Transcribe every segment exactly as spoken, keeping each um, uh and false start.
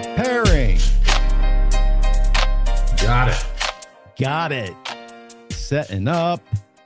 Preparing. Got it. Got it. Setting up.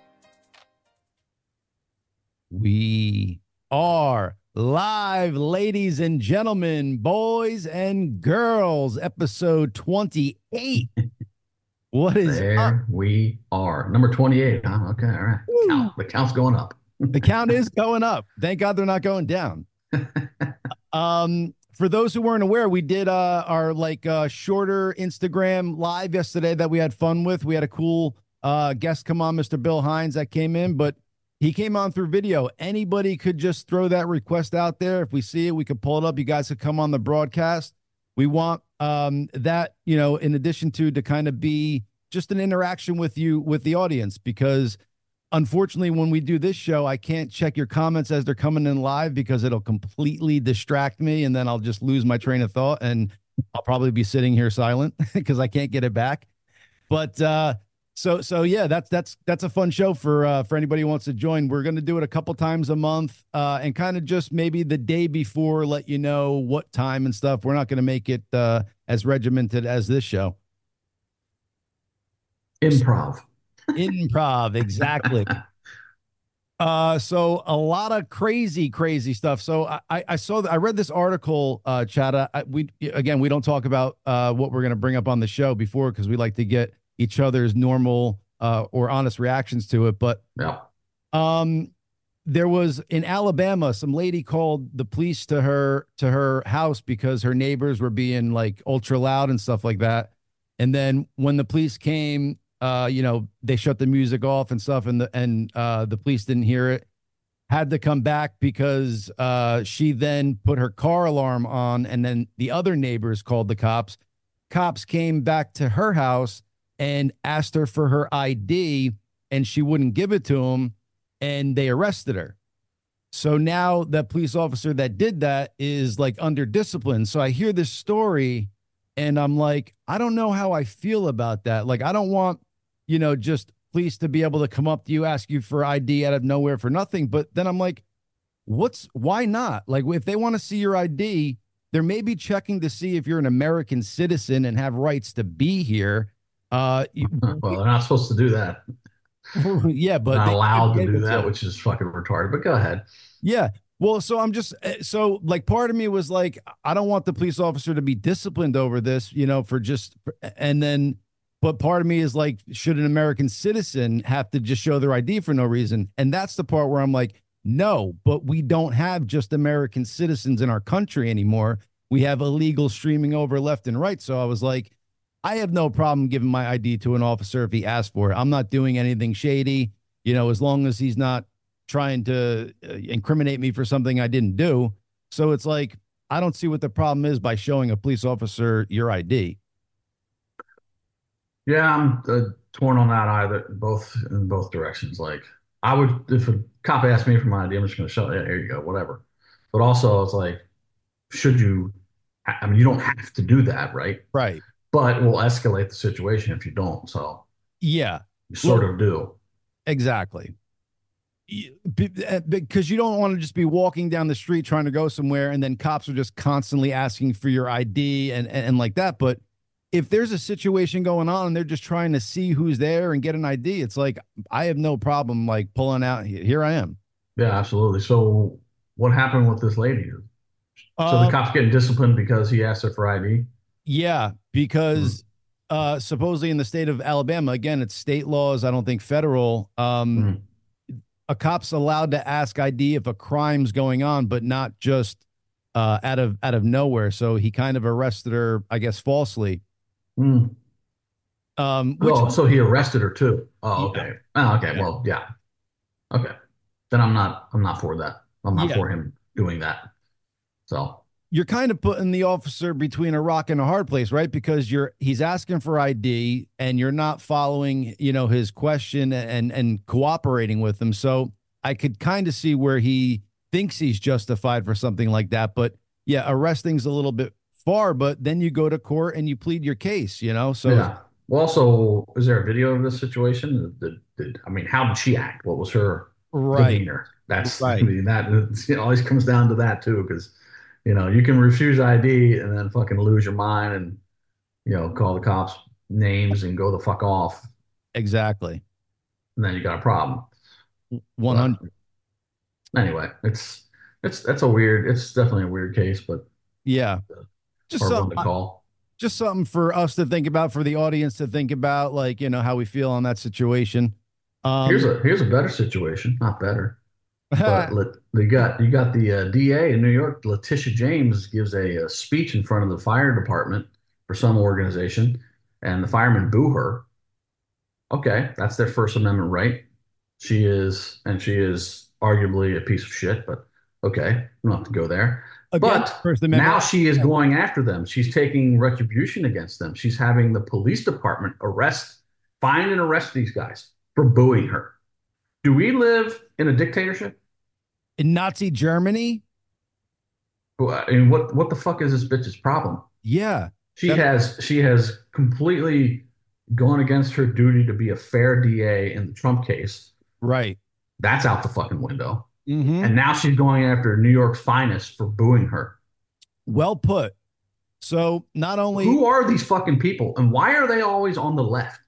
We are live, ladies and gentlemen, boys and girls, episode twenty-eight. What is there up? we are. Number twenty-eight. Huh? Okay, all right. Count. The count's going up. The count is going up. Thank God they're not going down. Um, for those who weren't aware, we did uh our like uh shorter Instagram live yesterday that we had fun with. We had a cool uh guest come on, Mister Bill Hines, that came in, but he came on through video. Anybody could just throw that request out there. If we see it, we could pull it up. You guys could come on the broadcast. We want um that, you know, in addition to to kind of be just an interaction with you, with the audience, because unfortunately, when we do this show, I can't check your comments as they're coming in live because it'll completely distract me, and then I'll just lose my train of thought, and I'll probably be sitting here silent because I can't get it back. But uh, so so yeah, that's that's that's a fun show for uh, for anybody who wants to join. We're going to do it a couple times a month, uh, and kind of just maybe the day before let you know what time and stuff. We're not going to make it uh, as regimented as this show. Improv. Improv, exactly. Uh, so a lot of crazy, crazy stuff. So I, I saw that I read this article, uh, Chad. I, we again, we don't talk about uh what we're gonna bring up on the show before because we like to get each other's normal uh or honest reactions to it. But yeah, um, there was in Alabama, some lady called the police to her to her house because her neighbors were being like ultra loud and stuff like that. And then when the police came, uh, you know, they shut the music off and stuff, and the and uh, the police didn't hear it. Had to come back because uh, she then put her car alarm on, and then the other neighbors called the cops. Cops came back to her house and asked her for her I D, and she wouldn't give it to them, and they arrested her. So now the police officer that did that is like under discipline. So I hear this story, and I'm like, I don't know how I feel about that. Like, I don't want, you know, just police to be able to come up to you, ask you for I D out of nowhere for nothing. But then I'm like, what's, why not? Like, if they want to see your I D, they're maybe checking to see if you're an American citizen and have rights to be here. Uh, you, well, they're not supposed to do that. yeah, but not they, allowed to do that, to. Which is fucking retarded. But go ahead. Yeah. Well, so I'm just so like part of me was like, I don't want the police officer to be disciplined over this, you know, for just and then. But part of me is like, should an American citizen have to just show their I D for no reason? And that's the part where I'm like, no, but we don't have just American citizens in our country anymore. We have illegal streaming over left and right. So I was like, I have no problem giving my I D to an officer if he asks for it. I'm not doing anything shady, you know, as long as he's not trying to uh, incriminate me for something I didn't do. So it's like, I don't see what the problem is by showing a police officer your I D. Yeah, I'm uh, torn on that either, both in both directions. Like, I would, if a cop asked me for my I D, I'm just going to show it. Yeah, here you go, whatever. But also, it's like, should you? I mean, you don't have to do that, right? Right. But it will escalate the situation if you don't. So, yeah, you sort well, of do. Exactly. Because you don't want to just be walking down the street trying to go somewhere, and then cops are just constantly asking for your I D and and, and like that. But if there's a situation going on and they're just trying to see who's there and get an I D, it's like, I have no problem like pulling out. Here I am. Yeah, absolutely. So what happened with this lady? So uh, the cops getting disciplined because he asked her for I D? Yeah, because mm. uh, supposedly in the state of Alabama, again, it's state laws, I don't think federal, um, mm. a cop's allowed to ask I D if a crime's going on, but not just uh, out of out of nowhere. So he kind of arrested her, I guess, falsely. Mm. Um, which, oh, so he arrested her too. Oh, okay. Yeah. Oh, okay. Yeah. Well, yeah. Okay. Then I'm not. I'm not for that. I'm not yeah. for him doing that. So you're kind of putting the officer between a rock and a hard place, right? Because you're he's asking for I D, and you're not following, you know, his question and and cooperating with him. So I could kind of see where he thinks he's justified for something like that. But yeah, arresting's a little bit far, but then you go to court and you plead your case, you know? So yeah. Well, also, is there a video of this situation? Did, did, I mean, how did she act? What was her right. demeanor? That's, right. I mean, that it always comes down to that too, because, You know, you can refuse I D and then fucking lose your mind and, you know, call the cops names and go the fuck off. Exactly. And then you got a problem. But one hundred. anyway, it's it's that's a weird, it's definitely a weird case, but Yeah. a Just hard one something, to call. just something for us to think about, for the audience to think about, like, you know, how we feel on that situation. Here's Um, a here's a better situation, not better, but let, they got you got the uh, D A in New York, Letitia James gives a, a speech in front of the fire department for some organization, and the firemen boo her. Okay, that's their First Amendment right. She is, and she is arguably a piece of shit, but okay, we don't have to go there. again, But First Amendment. now she is going after them. She's taking retribution against them. She's having the police department arrest, find and arrest these guys for booing her. Do we live in a dictatorship? In Nazi Germany. I mean, what what the fuck is this bitch's problem? Yeah. She That's has she has completely gone against her duty to be a fair D A in the Trump case. right. That's out the fucking window. Hmm. And now she's going after New York's finest for booing her. Well put. So not only, Who are these fucking people and why are they always on the left?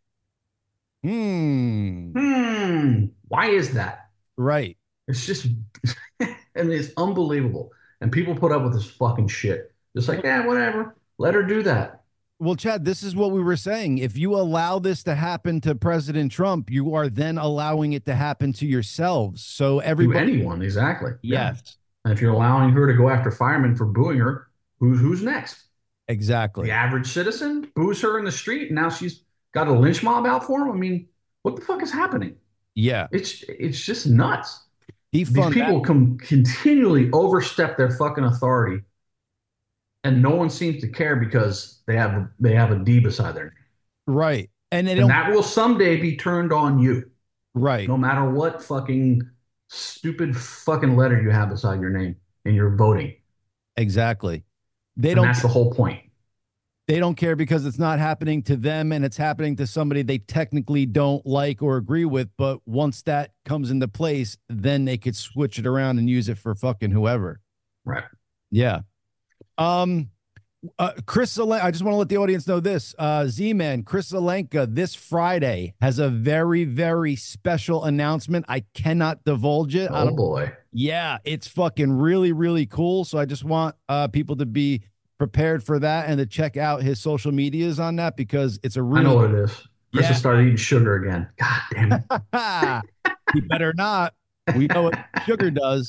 hmm, Hmm. Why is that? right. It's just, I mean, it's unbelievable. And people put up with this fucking shit. Just like, yeah, whatever. Let her do that. Well, Chad, this is what we were saying. If you allow this to happen to President Trump, you are then allowing it to happen to yourselves. So To everybody, anyone, exactly. Yeah. yes, And if you're allowing her to go after firemen for booing her, who's who's next? The exactly. average citizen boos her in the street, and now she's got a lynch mob out for him. I mean, what the fuck is happening? Yeah. It's it's just nuts. These Defund that. people can continually overstep their fucking authority, and no one seems to care because they have they have a D beside their name, Right. And they and don't, that will someday be turned on you, right. no matter what fucking stupid fucking letter you have beside your name in your voting, Exactly. They and don't, that's the whole point. they don't care because it's not happening to them and it's happening to somebody they technically don't like or agree with. But once that comes into place, then they could switch it around and use it for fucking whoever. Right. Yeah. Um, uh, Chris, Zelen- I just want to let the audience know this. Uh, Z-Man, Chris Zelenka, this Friday has a very, very special announcement. I cannot divulge it. I Oh don't, boy. yeah, it's fucking really, really cool. So I just want uh, people to be prepared for that and to check out his social medias on that because it's a I know really, what it is. Chris yeah. has started eating sugar again. God damn it. He better not. We know what sugar does.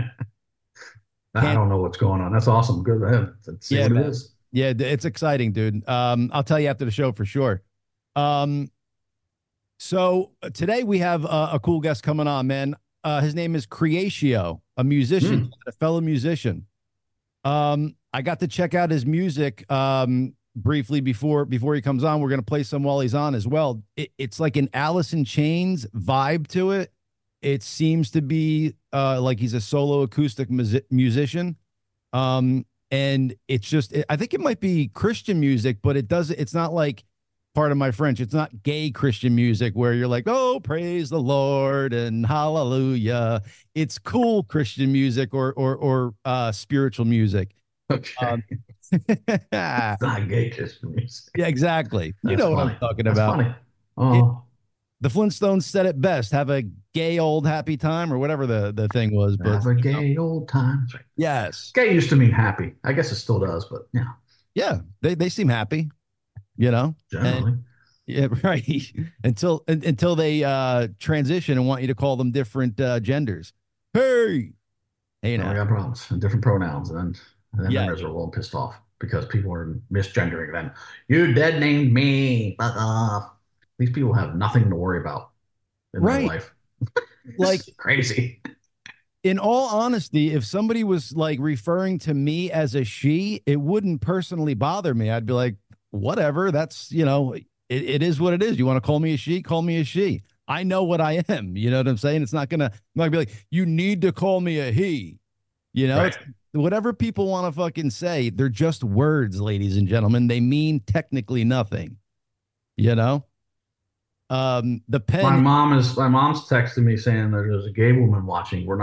I Can't, don't know what's going on. That's awesome. Good for him. Let's see yeah, what it man. is. Yeah, it's exciting, dude. Um, I'll tell you after the show for sure. Um, So uh, today we have uh, a cool guest coming on, man. Uh, his name is Creatio, a musician, Hmm. a fellow musician. Um, I got to check out his music um, briefly before before he comes on. We're gonna play some while he's on as well. It, it's like an Alice in Chains vibe to it. It seems to be uh, like he's a solo acoustic musi- musician. Um, and it's just, I think it might be Christian music, but it does, it's not like, part of my French, it's not gay Christian music where you're like, oh, praise the Lord and hallelujah. It's cool Christian music or, or, or, uh, spiritual music. Okay. Um, It's yeah, not gay Christian music. exactly. You That's know what I'm funny. talking That's about. funny. It, Oh, the Flintstones said it best, have a gay old happy time or whatever the, the thing was, but have a you know, gay old time. That's right. yes. Gay used to mean happy. I guess it still does, but yeah, Yeah. They, they seem happy, you know, and generally. yeah, right. Until un, until they uh transition and want you to call them different uh genders. Hey, hey Now we now. got problems and different pronouns, and then and then they're Yeah, miserable and pissed off because people are misgendering them. You dead named me. Fuck off. These people have nothing to worry about in their right. life. Like, It's crazy. in all honesty, if somebody was like referring to me as a she, it wouldn't personally bother me. I'd be like, whatever. That's, you know, it, it is what it is. You want to call me a she? Call me a she. I know what I am. You know what I'm saying? It's not gonna, I'm not gonna be like, you need to call me a he. You know, Right. it's whatever people want to fucking say. They're just words, ladies and gentlemen. They mean technically nothing. You know, um, the My pen. mom is my mom's texting me saying that there's a gay woman watching. We're not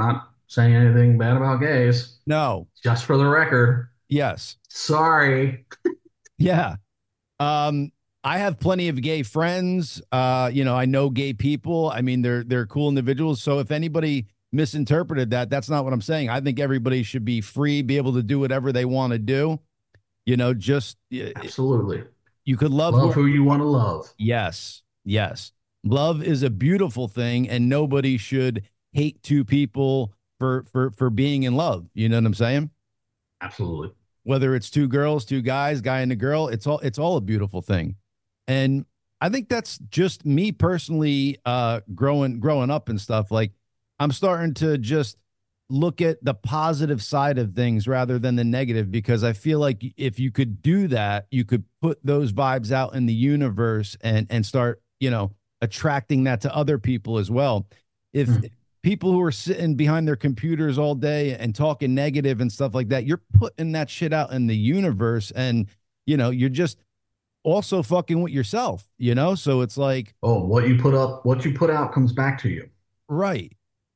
saying anything bad about gays. No. Just for the record. Yes. Sorry. Yeah. Um, I have plenty of gay friends. Uh, you know, I know gay people. I mean, they're they're cool individuals. So if anybody misinterpreted that, that's not what I'm saying. I think everybody should be free, be able to do whatever they want to do. You know, just y- Absolutely. you could love Love whoever who you you want. want to love. Yes. Yes. Love is a beautiful thing, and nobody should hate two people for for for being in love. You know what I'm saying? Absolutely. Whether it's two girls, two guys, guy and a girl, it's all it's all a beautiful thing. And I think that's just me personally uh growing growing up and stuff. Like I'm starting to just look at the positive side of things rather than the negative because I feel like if you could do that, you could put those vibes out in the universe and and start, you know, attracting that to other people as well. If Hmm. people who are sitting behind their computers all day and talking negative and stuff like that, you're putting that shit out in the universe and you know, you're just also fucking with yourself, you know? So it's like, Oh, what you put up, what you put out comes back to you. right.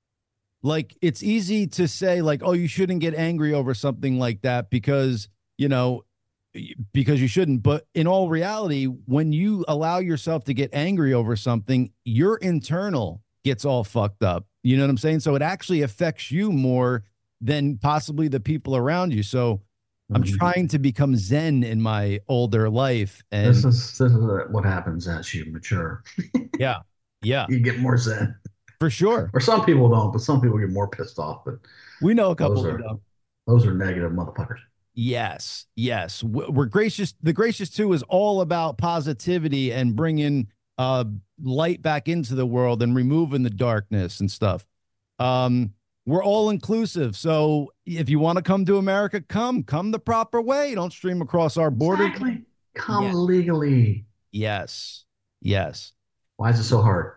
Like it's easy to say like, oh, you shouldn't get angry over something like that because, you know, because you shouldn't. But in all reality, when you allow yourself to get angry over something, your internal gets all fucked up. You know what I'm saying? So it actually affects you more than possibly the people around you. So I'm Mhm. trying to become zen in my older life. This And is this is what happens as you mature. yeah, yeah, You get more zen. for sure. Or some people don't, but some people get more pissed off. But We know a those couple of are them. those are negative motherfuckers. Yes, yes. We're gracious. The gracious two is all about positivity and bringing uh light back into the world and removing the darkness and stuff. Um, we're all inclusive. So if you want to come to America, come, come the proper way. Don't stream across our borders. Exactly. Come Yeah. legally. Yes. Yes. Why is it so hard?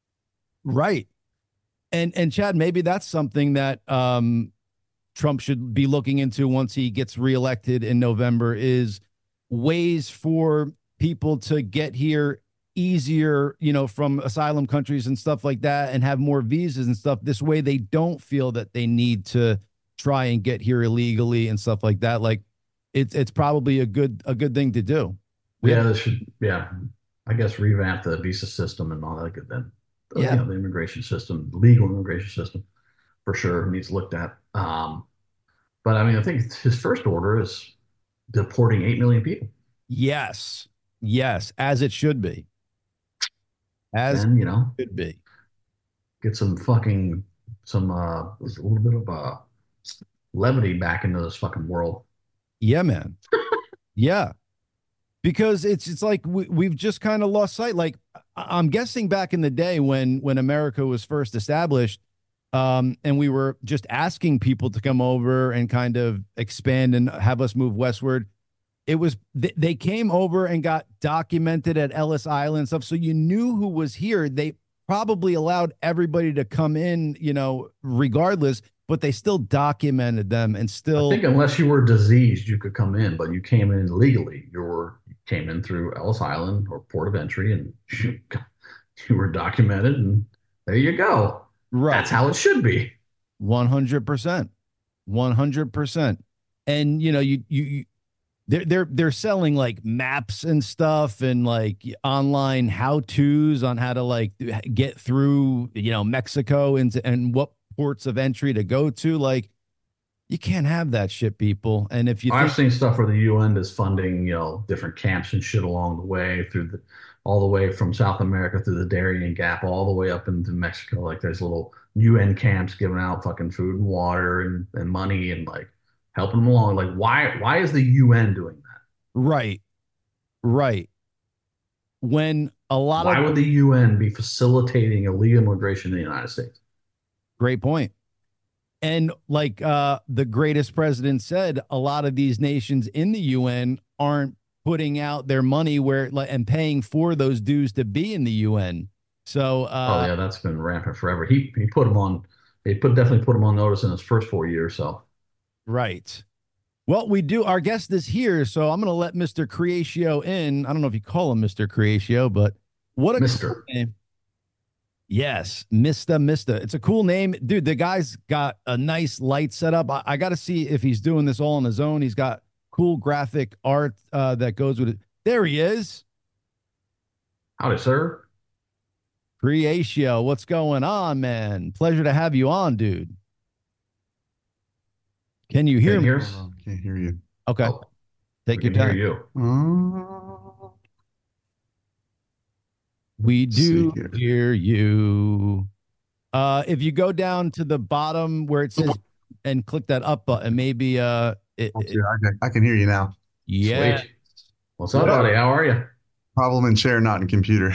Right. And and Chad, maybe that's something that um Trump should be looking into once he gets reelected in November is ways for people to get here easier, you know, from asylum countries and stuff like that and have more visas and stuff. This way they don't feel that they need to try and get here illegally and stuff like that. Like it's it's probably a good a good thing to do. We have Yeah, this should yeah. I guess revamp the visa system and all that good then. Uh, You yeah. know, the immigration system, legal immigration system for sure needs looked at. Um, but I mean, I think his first order is deporting eight million people. Yes. Yes, as it should be. As Then, you know, it should be. get some fucking some uh a little bit of uh levity back into this fucking world. Yeah, man. Yeah. Because it's it's like we, we've just kind of lost sight. Like I- am guessing back in the day when when America was first established, um, and we were just asking people to come over and kind of expand and have us move westward. It was th- they came over and got documented at Ellis Island and stuff, so you knew who was here. They probably allowed everybody to come in, you know, regardless, but they still documented them and I still think unless you were diseased, you could come in, but you came in legally. You were you came in through Ellis Island or port of entry, and you, you were documented, and there you go. That's right. how it should be. one hundred percent. one hundred percent. And you know, you you, you they're they're they're selling like maps and stuff and like online how-tos on how to like get through, you know, Mexico and and what ports of entry to go to. Like you can't have that shit, people. And if you I've think seen stuff where the U N is funding, you know, different camps and shit along the way through the all the way from South America through the Darien Gap all the way up into Mexico. Like there's little U N camps giving out fucking food and water and, and money and like helping them along. Like why why is the U N doing that? right, right. When a lot Why of would the U N be facilitating illegal immigration in the United States? great point. And like uh, the greatest president said, a lot of these nations in the U N aren't putting out their money where like, and paying for those dues to be in the U N. So Oh uh, yeah, that's been rampant forever. He he put him on. He put definitely put him on notice in his first four years. So right. Well, we do. Our guest is here, so I'm going to let mister Creatio in. I don't know if you call him mister Creatio, but what a cool Mister name. Yes, Mista Mista. It's a cool name, dude. The guy's got a nice light setup. I, I got to see if he's doing this all on his own. He's got cool graphic art uh, that goes with it. There he is, Howdy, sir. Creatio. What's going on, man? Pleasure to have you on, dude. Can you Can hear you me? hear Hold us? on, can't hear you. Okay, Oh, take we your can hear time. you. Uh, We let's see do here. hear you. Uh, if you go down to the bottom where it says and click that up button, maybe uh, it, Okay, it, I can, I can hear you now. yeah. Sweet. What's up, buddy? How are you? Problem in chair, not in computer.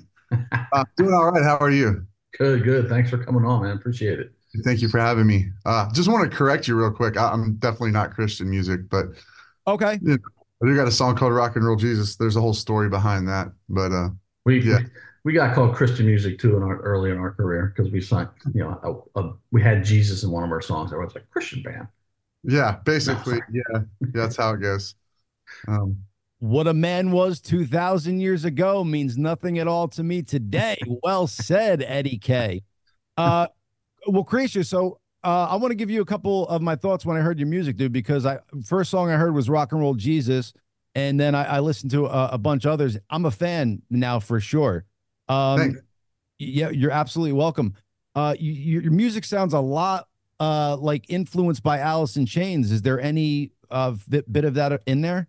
uh, doing all right. How are you? Good, good. Thanks for coming on, man. Appreciate it. Thank you for having me. Uh, just want to correct you real quick. I, I'm definitely not Christian music, but Okay. you know, I do got a song called Rock and Roll Jesus. There's a whole story behind that. But uh, We yeah, we, we got called Christian music too in our early in our career because we sang, you know, a, a, we had Jesus in one of our songs. Everyone's like Christian band. yeah, No, basically, sorry. yeah, that's how it goes. Um, What a man was two thousand years ago means nothing at all to me today. Well said, Eddie K. Uh, well, Creature, so uh, I want to give you a couple of my thoughts when I heard your music, dude, because I first song I heard was Rock and Roll Jesus, and then I, I listened to a, a bunch of others. I'm a fan now for sure. Um, thanks. yeah, you're absolutely welcome. Uh, you, your music sounds a lot uh, like influenced by Alice in Chains. Is there any uh, bit, bit of that in there?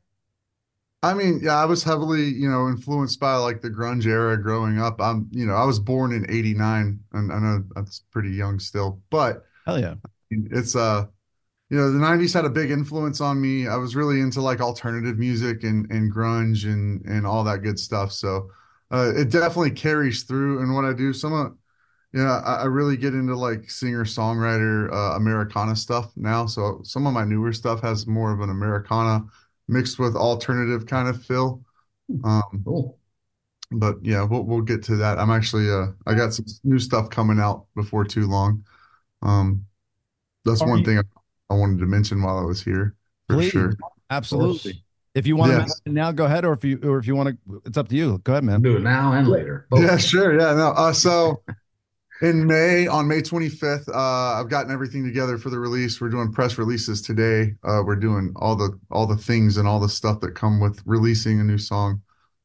I mean, yeah, I was heavily, you know, influenced by like the grunge era growing up. I'm, you know, I was born in eighty-nine, and I know that's pretty young still, but Hell yeah. it's uh, you know, the nineties had a big influence on me. I was really into like alternative music and and grunge and and all that good stuff. So, uh, it definitely carries through in what I do. Some of, yeah, I, I really get into like singer-songwriter uh, Americana stuff now. So some of my newer stuff has more of an Americana mixed with alternative kind of feel. Um, Cool. but yeah, we'll we'll get to that. I'm actually uh I got some new stuff coming out before too long. Um, that's Are one you, thing I, I wanted to mention while I was here for please, sure. Of course. absolutely. If you want to Yes. mention now, go ahead. Or if you or if you want to, it's up to you. Go ahead, man. Do it now and later, Yeah, both. sure. Yeah, no. Uh, so in May, on May twenty-fifth, uh, I've gotten everything together for the release. We're doing press releases today. Uh, we're doing all the all the things and all the stuff that come with releasing a new song.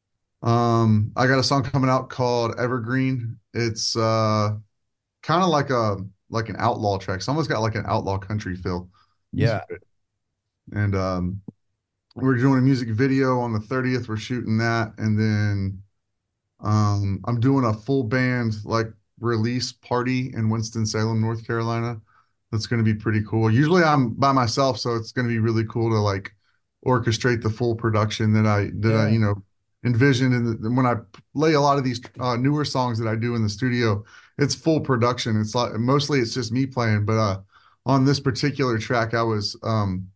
Um, I got a song coming out called Evergreen. It's uh kind of like a like an outlaw track. It's almost got like an outlaw country feel. Yeah. And um we're doing a music video on the thirtieth. We're shooting that, and then um I'm doing a full band like release party in Winston-Salem, North Carolina. That's going to be pretty cool. Usually I'm by myself, so it's going to be really cool to like orchestrate the full production that I that I, Yeah. you know, envisioned. And the, when I lay a lot of these uh, newer songs that I do in the studio, it's full production. It's like mostly it's just me playing, but uh on this particular track, I was um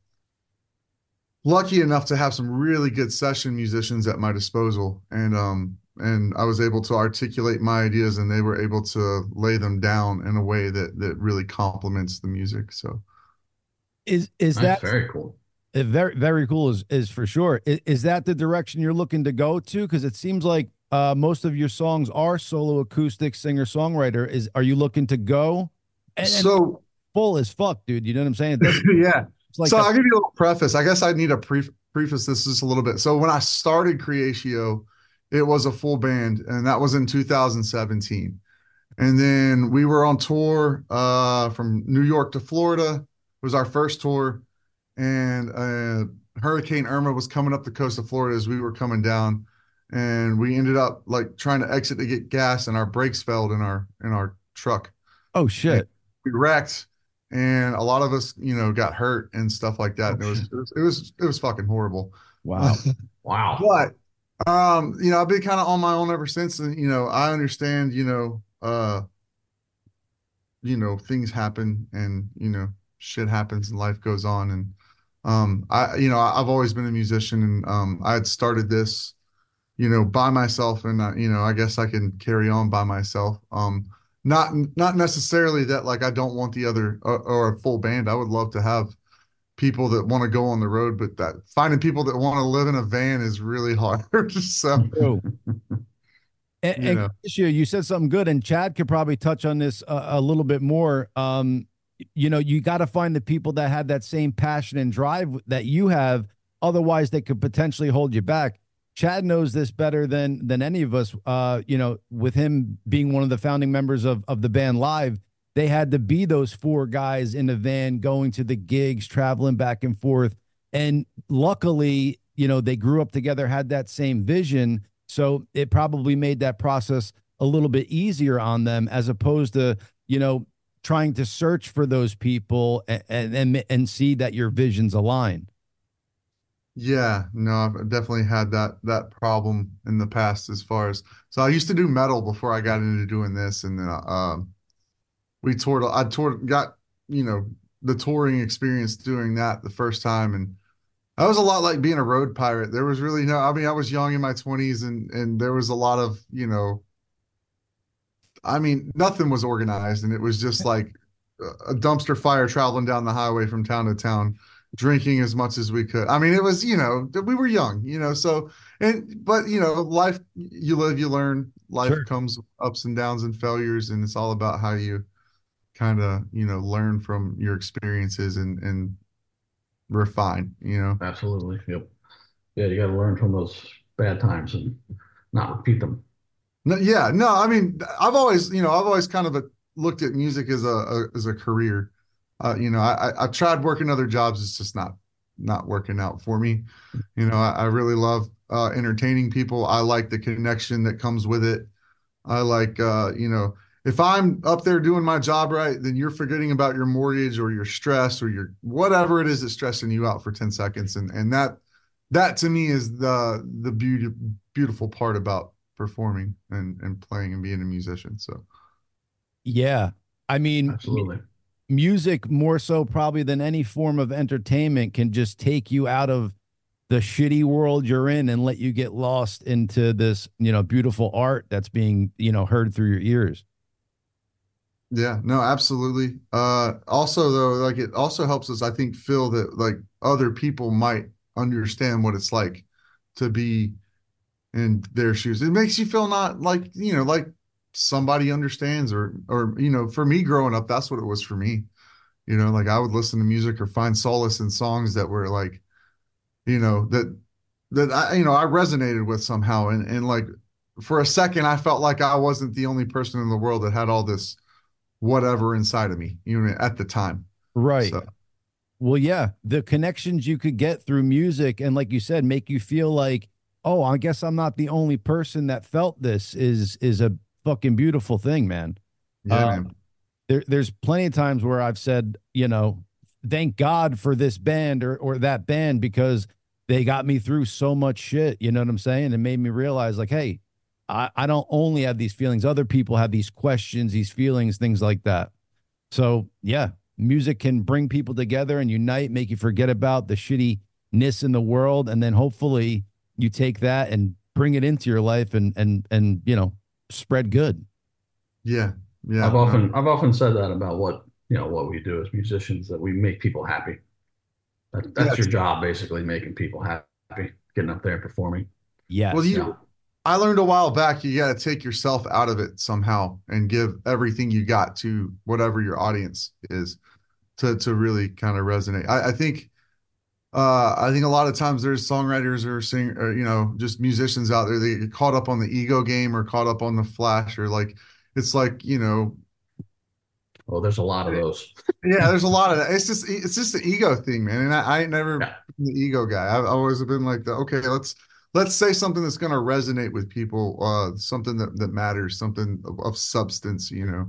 lucky enough to have some really good session musicians at my disposal, and um and I was able to articulate my ideas, and they were able to lay them down in a way that that really complements the music. So Is is That's that very cool. uh, very very cool? Is is for sure. Is, is that the direction you're looking to go to? Because it seems like uh, most of your songs are solo acoustic singer songwriter. Is are you looking to go and, and so full as fuck, dude? You know what I'm saying? It doesn't. yeah. It's like So that. I'll give you a little preface. I guess I need to pre preface this just a little bit. So when I started Creatio, it was a full band, and that was in two thousand seventeen. And then we were on tour uh, from New York to Florida. It was our first tour, and uh, Hurricane Irma was coming up the coast of Florida as we were coming down, and we ended up like trying to exit to get gas, and our brakes failed in our in our truck, Oh and shit! we wrecked, and a lot of us, you know, got hurt and stuff like that. Oh, And it was shit. it was it was, it was fucking horrible. Wow. Wow. But um, you know, I've been kind of on my own ever since, and you know, I understand, you know, uh you know, things happen, and you know, shit happens and life goes on. And um I you know, I've always been a musician, and um I had started this, you know, by myself, and uh, you know, I guess I can carry on by myself. Um not not necessarily that like I don't want the other or, or a full band. I would love to have people that want to go on the road, but that finding people that want to live in a van is really hard. So True. And, you and know. Christian, you said something good, and Chad could probably touch on this a, a little bit more. Um, you know, you got to find the people that have that same passion and drive that you have. Otherwise, they could potentially hold you back. Chad knows this better than than any of us. Uh, you know, with him being one of the founding members of of the band Live, they had to be those four guys in a van going to the gigs, traveling back and forth. And luckily, you know, they grew up together, had that same vision. So it probably made that process a little bit easier on them as opposed to, you know, trying to search for those people and and, and see that your visions align. Yeah, no, I've definitely had that that problem in the past as far as so I used to do metal before I got into doing this, and then uh, um we toured I toured got you know the touring experience doing that the first time, and that was a lot like being a road pirate. There was really no, I mean, I was young in my twenties, and and there was a lot of, you know, I mean, nothing was organized, and it was just like a dumpster fire traveling down the highway from town to town, drinking as much as we could. I mean, it was, you know, we were young, you know, so and but you know, life, you live, you learn. Life Sure. comes ups and downs and failures, and it's all about how you kind of, you know, learn from your experiences and and refine, you know. Absolutely. Yep. Yeah, you got to learn from those bad times and not repeat them. No, yeah, no, I mean, I've always, you know, I've always kind of a, looked at music as a, a as a career. Uh, you know, I, I I've tried working other jobs. It's just not not working out for me. You know, I, I really love uh, entertaining people. I like the connection that comes with it. I like, uh, you know, if I'm up there doing my job right, then you're forgetting about your mortgage or your stress or your whatever it is that's stressing you out for ten seconds. And and that that to me is the the beauty beautiful part about performing and and playing and being a musician. So Yeah. I mean, m- Absolutely. music more so probably than any form of entertainment can just take you out of the shitty world you're in and let you get lost into this, you know, beautiful art that's being, you know, heard through your ears. yeah, no, absolutely. Uh also though, like it also helps us, I think, feel that like other people might understand what it's like to be in their shoes. It makes you feel not like, you know, like somebody understands or or you know, for me growing up, that's what it was for me. You know, like I would listen to music or find solace in songs that were like, you know, that that I, you know, I resonated with somehow. And and like for a second I felt like I wasn't the only person in the world that had all this whatever inside of me, you know, at the time. Right. So Well, yeah, the connections you could get through music and like you said, make you feel like, oh, I guess I'm not the only person that felt this is is a fucking beautiful thing, man. yeah, Uh, man. there, there's plenty of times where I've said, you know, thank God for this band or or that band because they got me through so much shit. You know what I'm saying? It made me realize, like, hey, I, I don't only have these feelings, other people have these questions, these feelings, things like that. So yeah, music can bring people together and unite, make you forget about the shittiness in the world, and then hopefully you take that and bring it into your life and and and you know spread good. Yeah, I've yeah, no, often I've often said that about what you know what we do as musicians, that we make people happy. That, yeah. that's your job, basically, making people happy, getting up there and performing. Well, Yes. Yeah. you, I learned a while back, you got to take yourself out of it somehow and give everything you got to whatever your audience is to to really kind of resonate. I, I think uh I think a lot of times there's songwriters or sing or you know just musicians out there, they get caught up on the ego game or caught up on the flash or like it's like, you know, Oh, there's a lot of those. yeah, there's a lot of that. It's just it's just the ego thing, man. And I, I ain't never Yeah. been the ego guy. I've always been like the okay, let's let's say something that's gonna resonate with people, uh, something that that matters, something of, of substance, you know.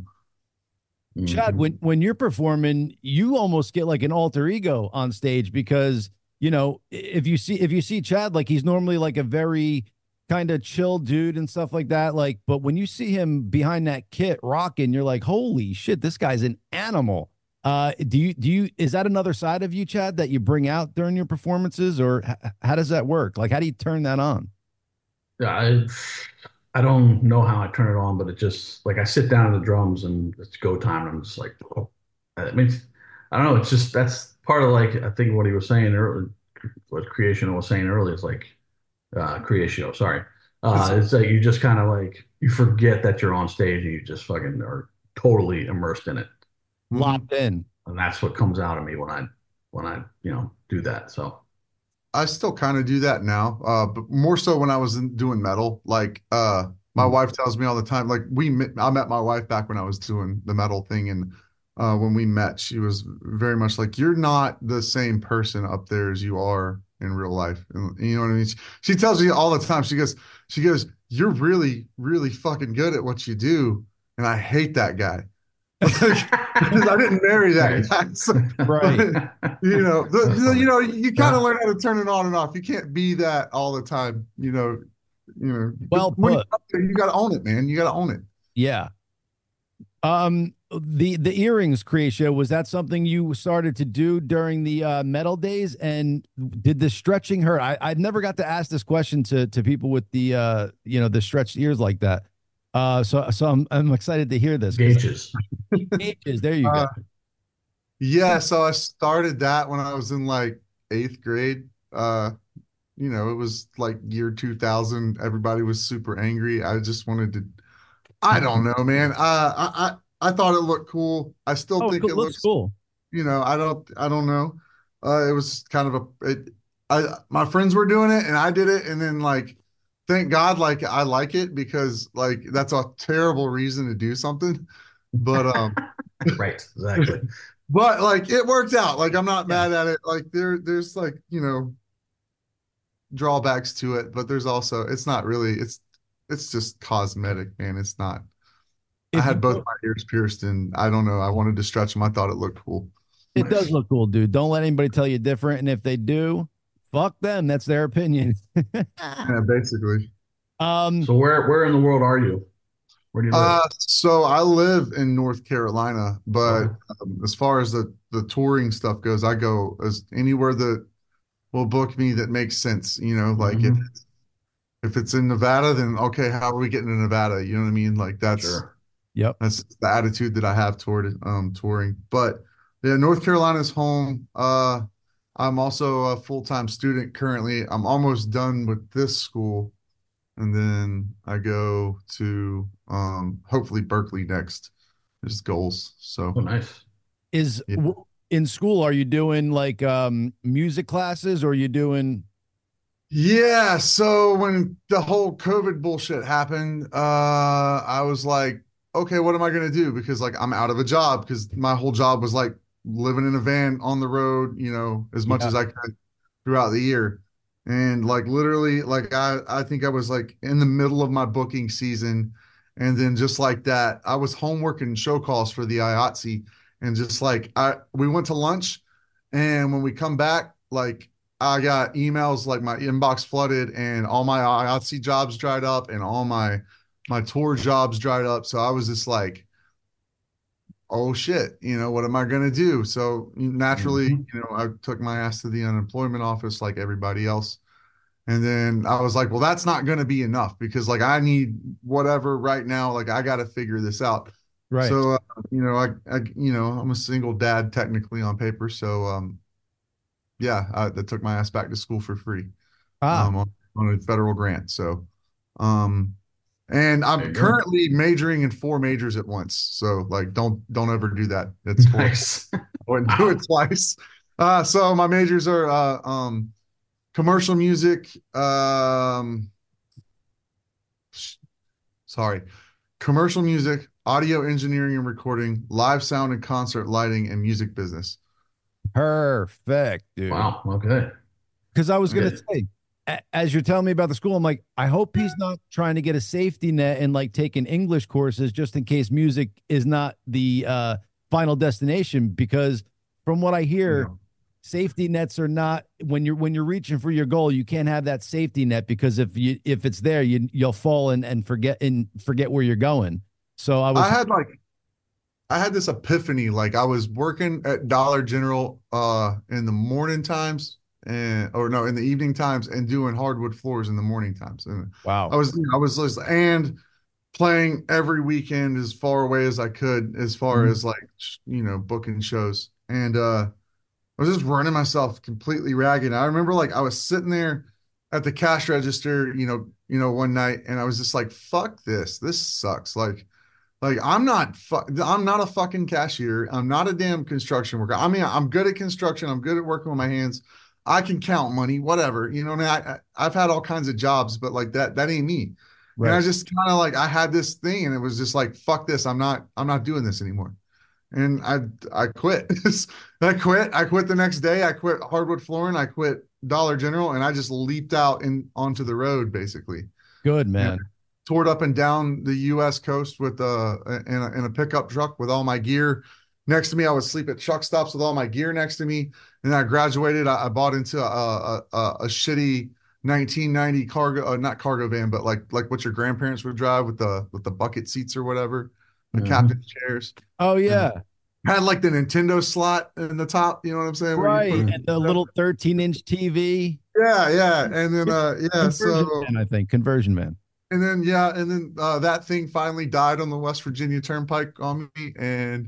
Chad, Hmm. when when you're performing, you almost get like an alter ego on stage because you know if you see if you see Chad, like he's normally like a very kind of chill dude and stuff like that. Like, but when you see him behind that kit rocking, you're like, holy shit, this guy's an animal. Uh, do you do you is that another side of you, Chad, that you bring out during your performances, or h- how does that work? Like, how do you turn that on? Yeah, I I don't know how I turn it on, but it just like I sit down at the drums and it's go time. And I'm just like, oh. I mean, I don't know. It's just that's part of like I think what he was saying earlier, what Creation was saying earlier is like uh Creatio, sorry. It's Uh it's like you just kind of like you forget that you're on stage and you just fucking are totally immersed in it. Mhm. Locked in. And that's what comes out of me when I when I, you know, do that. So I still kind of do that now, uh, but more so when I was in, doing metal. Like, uh, my mm, wife tells me all the time. Like, we, met, I met my wife back when I was doing the metal thing, and uh, when we met, she was very much like, "You're not the same person up there as you are in real life." And you know what I mean? She, she tells me all the time. She goes, "She goes, you're really, really fucking good at what you do, and I hate that guy." Like, because I didn't marry that right. guy. So, but, Right. you know, the, That's the- funny. you know, you kind of Yeah. learn how to turn it on and off. You can't be that all the time. You know, you know, Well when you're put. up there, you got to own it, man. You got to own it. Yeah. Um, the the earrings, Creatia, was that something you started to do during the uh, metal days? And did the stretching hurt? I I never got to ask this question to to people with the uh you know the stretched ears like that. Uh, so so I'm I'm excited to hear this because Gauges. ages. There you go. Uh, yeah, so I started that when I was in like eighth grade. Uh, you know, it was like year two thousand. Everybody was super angry. I just wanted to, I don't know, man. Uh, I, I, I thought it looked cool. I still Oh, it think it looks looks, cool. you know, I don't, I don't know. Uh, it was kind of a, it, I, my friends were doing it and I did it. And then like, thank God, like I like it because like, that's a terrible reason to do something. But, um, Right. Exactly. but like it worked out. Like I'm not Yeah. mad at it. Like there, there's like, you know, drawbacks to it, but there's also, it's not really, it's, it's just cosmetic, man. It's not. I If had you both go, my ears pierced and I don't know. I wanted to stretch them. I thought it looked cool. it does Nice. look cool, dude. Don't let anybody tell you different. And if they do, fuck them. That's their opinion. Yeah, basically. um, So where where in the world are you? Where do you live? Uh, so I live in North Carolina, but Okay. um, as far as the the touring stuff goes, I go as anywhere that will book me that makes sense. You know, like if Hmm. if it's in Nevada, then okay, how are we getting to Nevada? You know what I mean? Like that's Sure. yep. that's the attitude that I have toward um touring. But yeah, North Carolina's home. Uh, I'm also a full-time student currently. I'm almost done with this school, and then I go to um hopefully Berkeley next. Is goals. Oh, So nice. Is yeah. w- in school, are you doing like um music classes or are you doing Yeah, so when the whole COVID bullshit happened, uh I was like, okay, what am I gonna do? Because like I'm out of a job because my whole job was like living in a van on the road, you know, as much yeah, as I could throughout the year. And like literally, like I I think I was like in the middle of my booking season. And then just like that, I was home working show calls for the I A T S E. And just like I we went to lunch and when we come back, like I got emails like my inbox flooded and all my I A T S E jobs dried up and all my my tour jobs dried up. So I was just like, oh shit, you know, what am I gonna do? So naturally, Hmm. you know, I took my ass to the unemployment office like everybody else. And then I was like, well, that's not gonna be enough because like I need whatever right now. Like I gotta figure this out. right. So uh, you know, I, I you know, I'm a single dad technically on paper. So um yeah, I, that took my ass back to school for free Ah, um, on, on a federal grant. So, um, and There I'm you go. currently majoring in four majors at once. So, like, don't don't ever do that. It's horrible. Nice. I wouldn't do Wow. it twice. Uh, so my majors are uh, um, commercial music. Um, sh- sorry, commercial music, audio engineering and recording, live sound and concert lighting, and music business. perfect, dude. Wow. Okay. Because I was gonna Okay. say, a- as you're telling me about the school, I'm like, I hope he's not trying to get a safety net and like taking English courses just in case music is not the uh, final destination. Because from what I hear, Yeah. safety nets are not when you're when you're reaching for your goal, you can't have that safety net because if you if it's there, you you'll fall and and forget and forget where you're going. So I I was had like I had this epiphany. Like I was working at Dollar General uh in the morning times and or no, in the evening times and doing hardwood floors in the morning times. And I wow. was, you know, I was just and playing every weekend as far away as I could as far Mhm. as like sh- you know, booking shows. And uh I was just running myself completely ragged. I remember like I was sitting there at the cash register, you know, you know, one night, and I was just like, fuck this. This sucks. Like, like I'm not fu- I'm not a fucking cashier. I'm not a damn construction worker. I mean, I'm good at construction. I'm good at working with my hands. I can count money, whatever. You know, what I mean, I, I I've had all kinds of jobs, but like that that ain't me. And I Right. just kind of like I had this thing, and it was just like, fuck this. I'm not I'm not doing this anymore. And I I quit. I quit. I quit the next day. I quit hardwood flooring. I quit Dollar General, and I just leaped out and onto the road basically, Good, and man. toured up and down the U S coast with uh in a, in a pickup truck with all my gear next to me. I would sleep at truck stops with all my gear next to me. And then I graduated. I, I bought into a, a, a, a shitty nineteen ninety cargo, uh, not cargo van, but like like what your grandparents would drive with the with the bucket seats or whatever, the Mhm. captain's chairs, Oh and yeah. had like the Nintendo slot in the top. You know what I'm saying? Where you put Right. it. And the little thirteen inch T V. Yeah, yeah. And then uh yeah, Conversion so man, I think. Conversion man. and then yeah, and then uh that thing finally died on the West Virginia Turnpike on me. And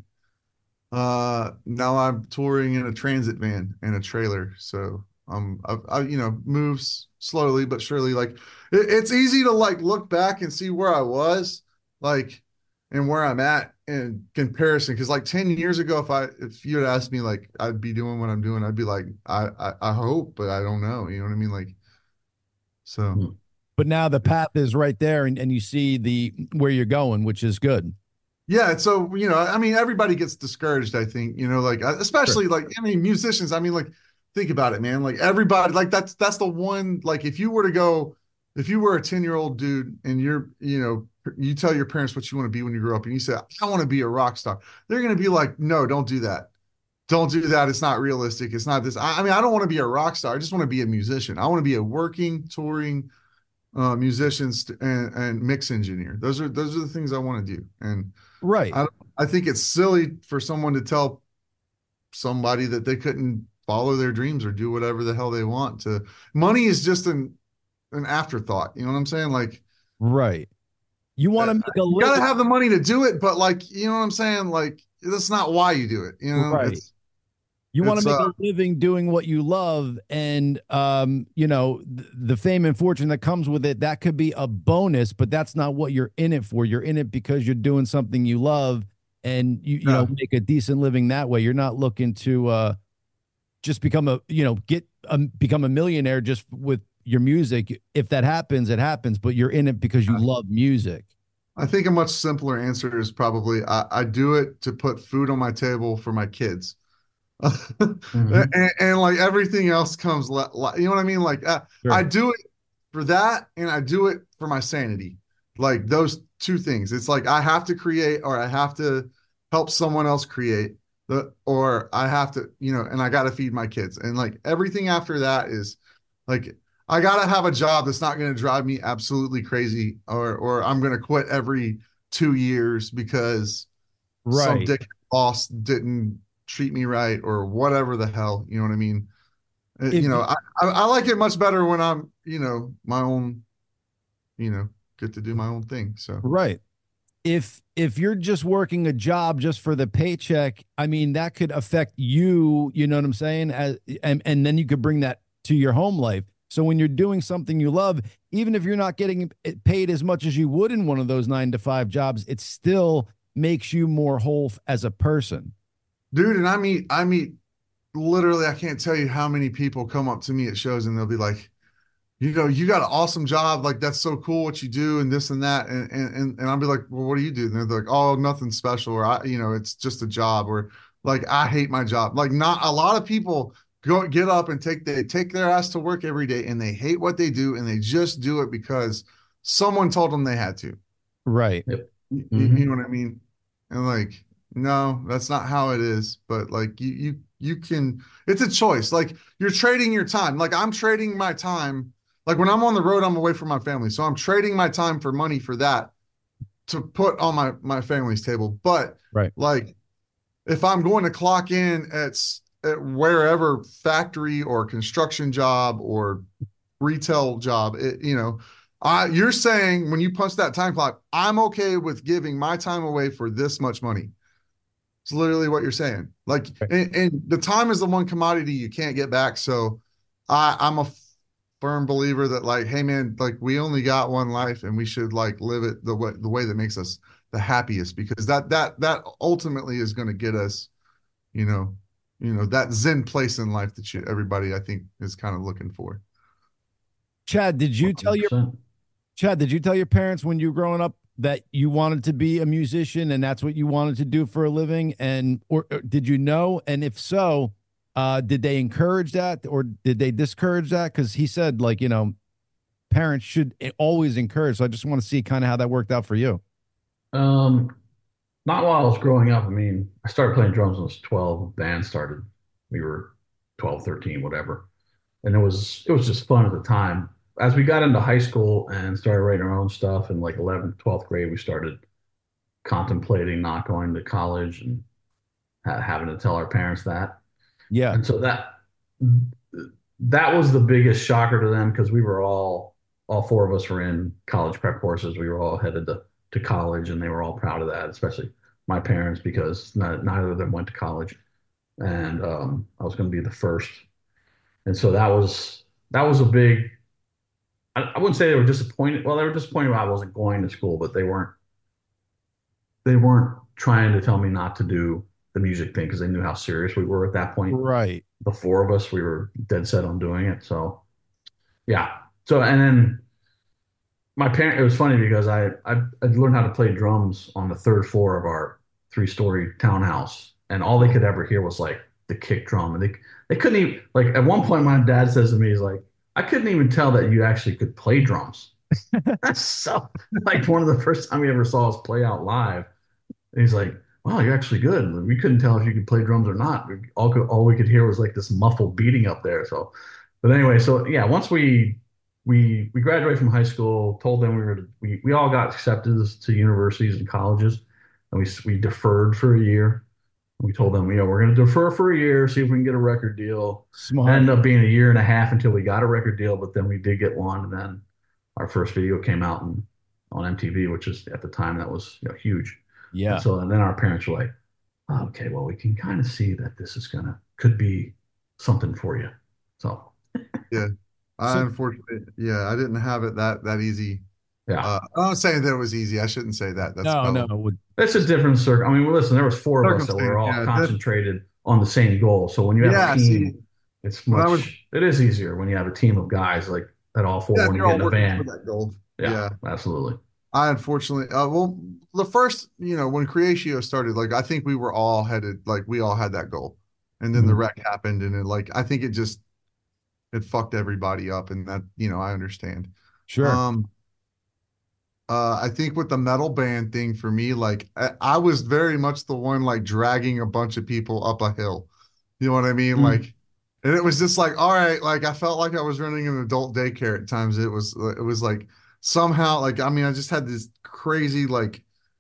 uh now I'm touring in a transit van and a trailer. So um I, I you know, moves slowly but surely. Like it, it's easy to like look back and see where I was, like, and where I'm at in comparison. Because like ten years ago, if I if you had asked me like I'd be doing what I'm doing, I'd be like, I I, I hope, but I don't know. You know what I mean? Like so. Mhm. But now the path is right there and, and you see the where you're going, which is good. Yeah, so you know, I mean, everybody gets discouraged. I think you know, like uh, Sure. especially like I mean, musicians. I mean, like think about it, man. Like everybody, like that's that's the one. Like if you were to go, if you were a ten year old dude and you're, you know, you tell your parents what you want to be when you grow up, and you say, I want to be a rock star. They're gonna be like, no, don't do that. Don't do that. It's not realistic. It's not this. I, I mean, I don't want to be a rock star. I just want to be a musician. I want to be a working, touring uh, musician st- and, and mix engineer. Those are those are the things I want to do. And Right. I I think it's silly for someone to tell somebody that they couldn't follow their dreams or do whatever the hell they want to. Money is just an an afterthought. You know what I'm saying? Like Right. You want uh, to make a you got to living. have the money to do it, but like you know what I'm saying? Like that's not why you do it. You know, Right. it's You want to it's uh make a living doing what you love, and um, you know, th- the fame and fortune that comes with it, that could be a bonus, but that's not what you're in it for. You're in it because you're doing something you love and you you know, yeah. make a decent living that way. You're not looking to uh just become a, you know, get um, become a millionaire just with your music. If that happens, it happens, but you're in it because you love music. I think a much simpler answer is probably I, I do it to put food on my table for my kids. Mhm. and, and like everything else comes, le- le- you know what I mean? Like uh, I Sure. do it for that, and I do it for my sanity. Like those two things. It's like I have to create, or I have to help someone else create, the, or I have to, you know, and I got to feed my kids. And like everything after that is like I got to have a job that's not going to drive me absolutely crazy, or or I'm going to quit every two years because some Right. dick boss didn't treat me right or whatever the hell. You know what I mean? Uh, If You know, I, I, I like it much better when I'm, you know, my own, you know, get to do my own thing. So right. if if you're just working a job just for the paycheck, I mean that could affect you, you know what I'm saying? As, and and then you could bring that to your home life. So when you're doing something you love, even if you're not getting paid as much as you would in one of those nine to five jobs, it still makes you more whole as a person. dude, and I meet, I meet literally, I can't tell you how many people come up to me at shows and they'll be like, you know, you got an awesome job. Like, that's so cool what you do and this and that. And, and, and, and I'll be like, well, what do you do? And they're like, oh, nothing special. Or I, you know, it's just a job. Or like, I hate my job. Like not a lot of people go get up and take, they take their ass to work every day and they hate what they do. And they just do it because someone told them they had to. Right. Yep. You, you Hmm. know what I mean? And like, no, that's not how it is. But like, you, you, you can, it's a choice. Like, you're trading your time. Like, I'm trading my time. Like, when I'm on the road, I'm away from my family. So I'm trading my time for money for that to put on my, my family's table. But Right. like, if I'm going to clock in at, at wherever factory or construction job or retail job, it, you know, uh, you're saying when you punch that time clock, I'm okay with giving my time away for this much money. It's literally what you're saying. Like, Right. and, and the time is the one commodity you can't get back. So I, I'm a firm believer that like, hey man, like we only got one life and we should like live it the way the way that makes us the happiest, because that that that ultimately is going to get us, you know, you know, that Zen place in life that you, everybody I think is kind of looking for. Chad, did you tell your one hundred percent. Chad, did you tell your parents when you were growing up that you wanted to be a musician and that's what you wanted to do for a living? And or, or did you know? And if so, uh, did they encourage that or did they discourage that? Because he said, like, you know, parents should always encourage. So I just want to see kind of how that worked out for you. Um, Not while I was growing up. I mean, I started playing drums when I was twelve. Band started. We were twelve, thirteen, whatever. And it was it was just fun at the time. As we got into high school and started writing our own stuff in like eleventh, twelfth grade, we started contemplating not going to college and ha having to tell our parents that. Yeah. And so that that was the biggest shocker to them because we were all all four of us were in college prep courses. We were all headed to to college, and they were all proud of that, especially my parents because not, neither of them went to college, and um, I was going to be the first. And so that was that was a big. I, I wouldn't say they were disappointed. Well, they were disappointed I wasn't going to school, but they weren't they weren't trying to tell me not to do the music thing because they knew how serious we were at that point. Right. The four of us, we were dead set on doing it. So yeah. So and then my parent, it was funny because I, I I learned how to play drums on the third floor of our three story townhouse, and all they could ever hear was like the kick drum, and they they couldn't even like at one point my dad says to me, he's like, I couldn't even tell that you actually could play drums. That's so like one of the first time we ever saw us play out live. And he's like, wow, you're actually good. And we couldn't tell if you could play drums or not. We, all could, all we could hear was like this muffled beating up there. So, but anyway, so yeah, once we we we graduated from high school, told them we were we we all got accepted to universities and colleges, and we we deferred for a year. We told them, you know, we're going to defer for a year, see if we can get a record deal. Smart. Ended up being a year and a half until we got a record deal, but then we did get one, and then our first video came out in, on M T V, which is at the time that was, you know, huge. Yeah. And so and then our parents were like, oh, okay, well, we can kind of see that this is gonna could be something for you. So Yeah. I So unfortunately, yeah, I didn't have it that that easy. yeah, Uh, I'm not saying that it was easy. I shouldn't say that. That's no, no, spelled it would it's a different circle. I mean, well, listen, there was four of us that were circumstance. all Yeah, that, concentrated on the same goal. So when you have a yeah. See, team, it's when I was, much it is easier when you have a team of guys like that all four yeah, when you you're get all in a working for van. that goal. Yeah, Yeah. absolutely. I unfortunately, uh, well, the first, you know, when Creatio started, like I think we were all headed, like we all had that goal, and then the Mhm. wreck happened, and it, like I think it just it fucked everybody up, and that, you know, I understand. sure. Um, uh, I think with the metal band thing for me, like I, I was very much the one like dragging a bunch of people up a hill. You know what I mean? Mm. Like, and it was just like, all right, like I felt like I was running an adult daycare at times. It was, it was like somehow, like I mean, I just had this crazy, like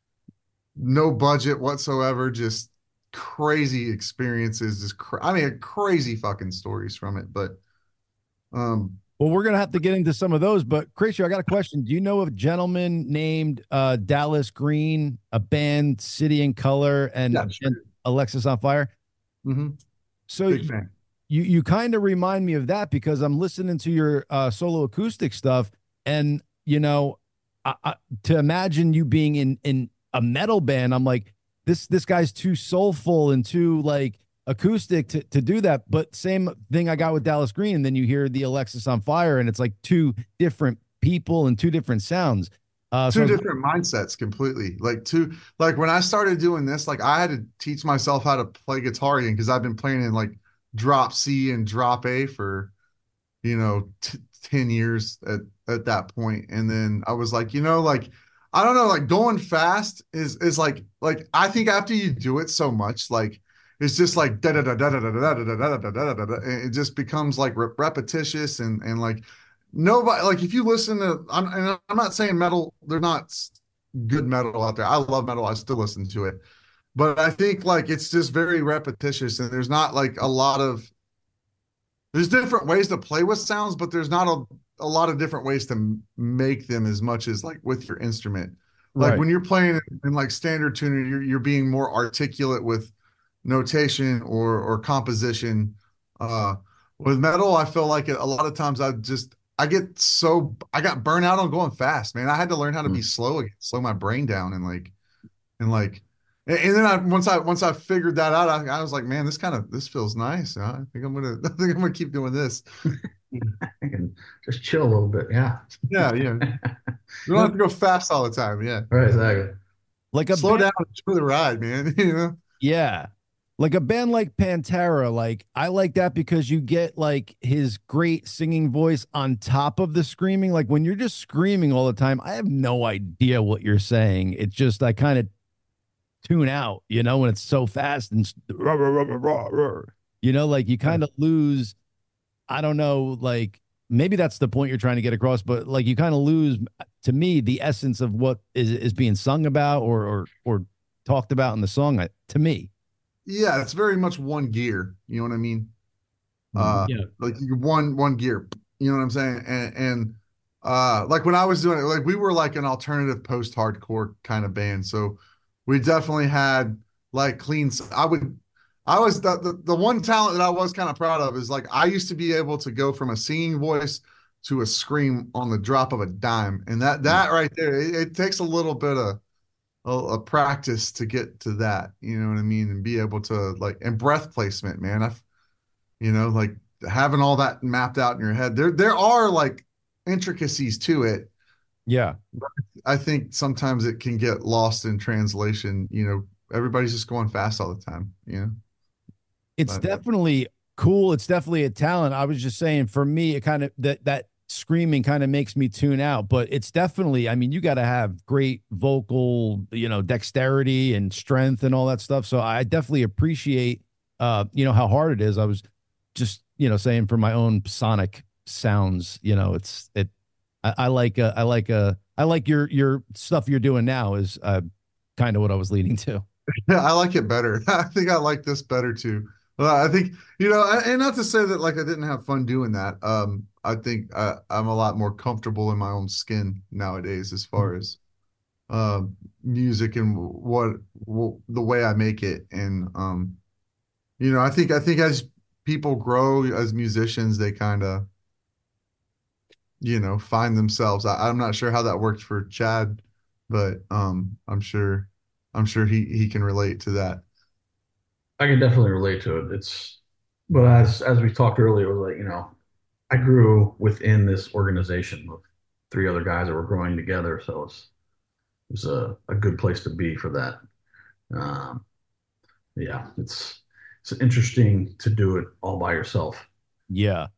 no budget whatsoever, just crazy experiences. Just, cra- I mean, crazy fucking stories from it. But, um, Well, we're gonna have to get into some of those, but Crazy, I got a question. Do you know of a gentleman named uh, Dallas Green, a band City and Color, and, yeah, and sure. Alexisonfire? Hmm. So Big you fan. you, you kind of remind me of that because I'm listening to your uh, solo acoustic stuff, and you know, I, I, to imagine you being in in a metal band, I'm like, this this guy's too soulful and too like acoustic to, to do that. But same thing I got with Dallas Green, and then you hear the Alexis on Fire, and it's like two different people and two different sounds. Uh, so I Two was, different mindsets completely. Like two, like when I started doing this, like I had to teach myself how to play guitar again because I've been playing in like drop C and drop A for, you know, t ten years at at that point. And then I was like, you know, like I don't know, like going fast is is like like I think after you do it so much, like it's just like da da da da da da da da da da da da da. It just becomes like re repetitious and and like nobody, like if you listen to, I'm and I'm not saying metal, they're not good metal out there. I love metal. I still listen to it, but I think like it's just very repetitious and there's not like a lot of there's different ways to play with sounds, but there's not a, a lot of different ways to make them as much as like with your instrument. Like right. when you're playing in like standard tuning, you're you're being more articulate with notation or or composition. Uh, with metal, I feel like it, a lot of times I just I get so I got burnt out on going fast, man. I had to learn how to be Mm. slow again, slow my brain down, and like and like and, and then I once I once I figured that out, I, I was like, man, this kind of this feels nice. I think I'm gonna I think I'm gonna keep doing this. I can just chill a little bit. Yeah. Yeah, yeah. You don't have to go fast all the time. Yeah. Right, exactly. Like a Slow band, down, enjoy the ride, man. You know? yeah. Like a band like Pantera, like I like that because you get like his great singing voice on top of the screaming. Like when you're just screaming all the time, I have no idea what you're saying. It's just I kind of tune out, you know, when it's so fast and you know, like you kind of lose. I don't know, like maybe that's the point you're trying to get across, but like you kind of lose to me the essence of what is is being sung about or or or talked about in the song. I- To me, Yeah, it's very much one gear. You know what I mean? Mhm. Uh, yeah, like you one one gear. You know what I'm saying? And and uh, like when I was doing it, like we were like an alternative post-hardcore kind of band. So we definitely had like clean. I would, I was the the, the one talent that I was kind of proud of is like I used to be able to go from a singing voice to a scream on the drop of a dime, and that that right there, it, it takes a little bit of a, a practice to get to that. You know what I mean? And be able to like and breath placement, man. I you know, like having all that mapped out in your head. There there are like intricacies to it. yeah. I think sometimes it can get lost in translation. You know, everybody's just going fast all the time, you know. It's But definitely cool. It's definitely a talent. I was just saying for me, it kind of that that screaming kind of makes me tune out, but it's definitely, I mean, you got to have great vocal, you know, dexterity and strength and all that stuff. So I definitely appreciate uh, you know, how hard it is. I was just, you know, saying for my own sonic sounds, you know, it's it I, I like uh, I like uh I like your your stuff you're doing now is uh kind of what I was leading to. yeah, I like it better. I think I like this better too. Well, I think, you know, and not to say that like I didn't have fun doing that. Um, I think I, I'm a lot more comfortable in my own skin nowadays as far as uh, music and what, what the way I make it. And um, you know, I think I think as people grow as musicians, they kind of, you know, find themselves. I, I'm not sure how that worked for Chad, but um, I'm sure I'm sure he he can relate to that. I can definitely relate to it. It's, but as as we talked earlier, it was like, you know, I grew within this organization of three other guys that were growing together, so it's it was a, a good place to be for that. Um, yeah, it's it's interesting to do it all by yourself. Yeah.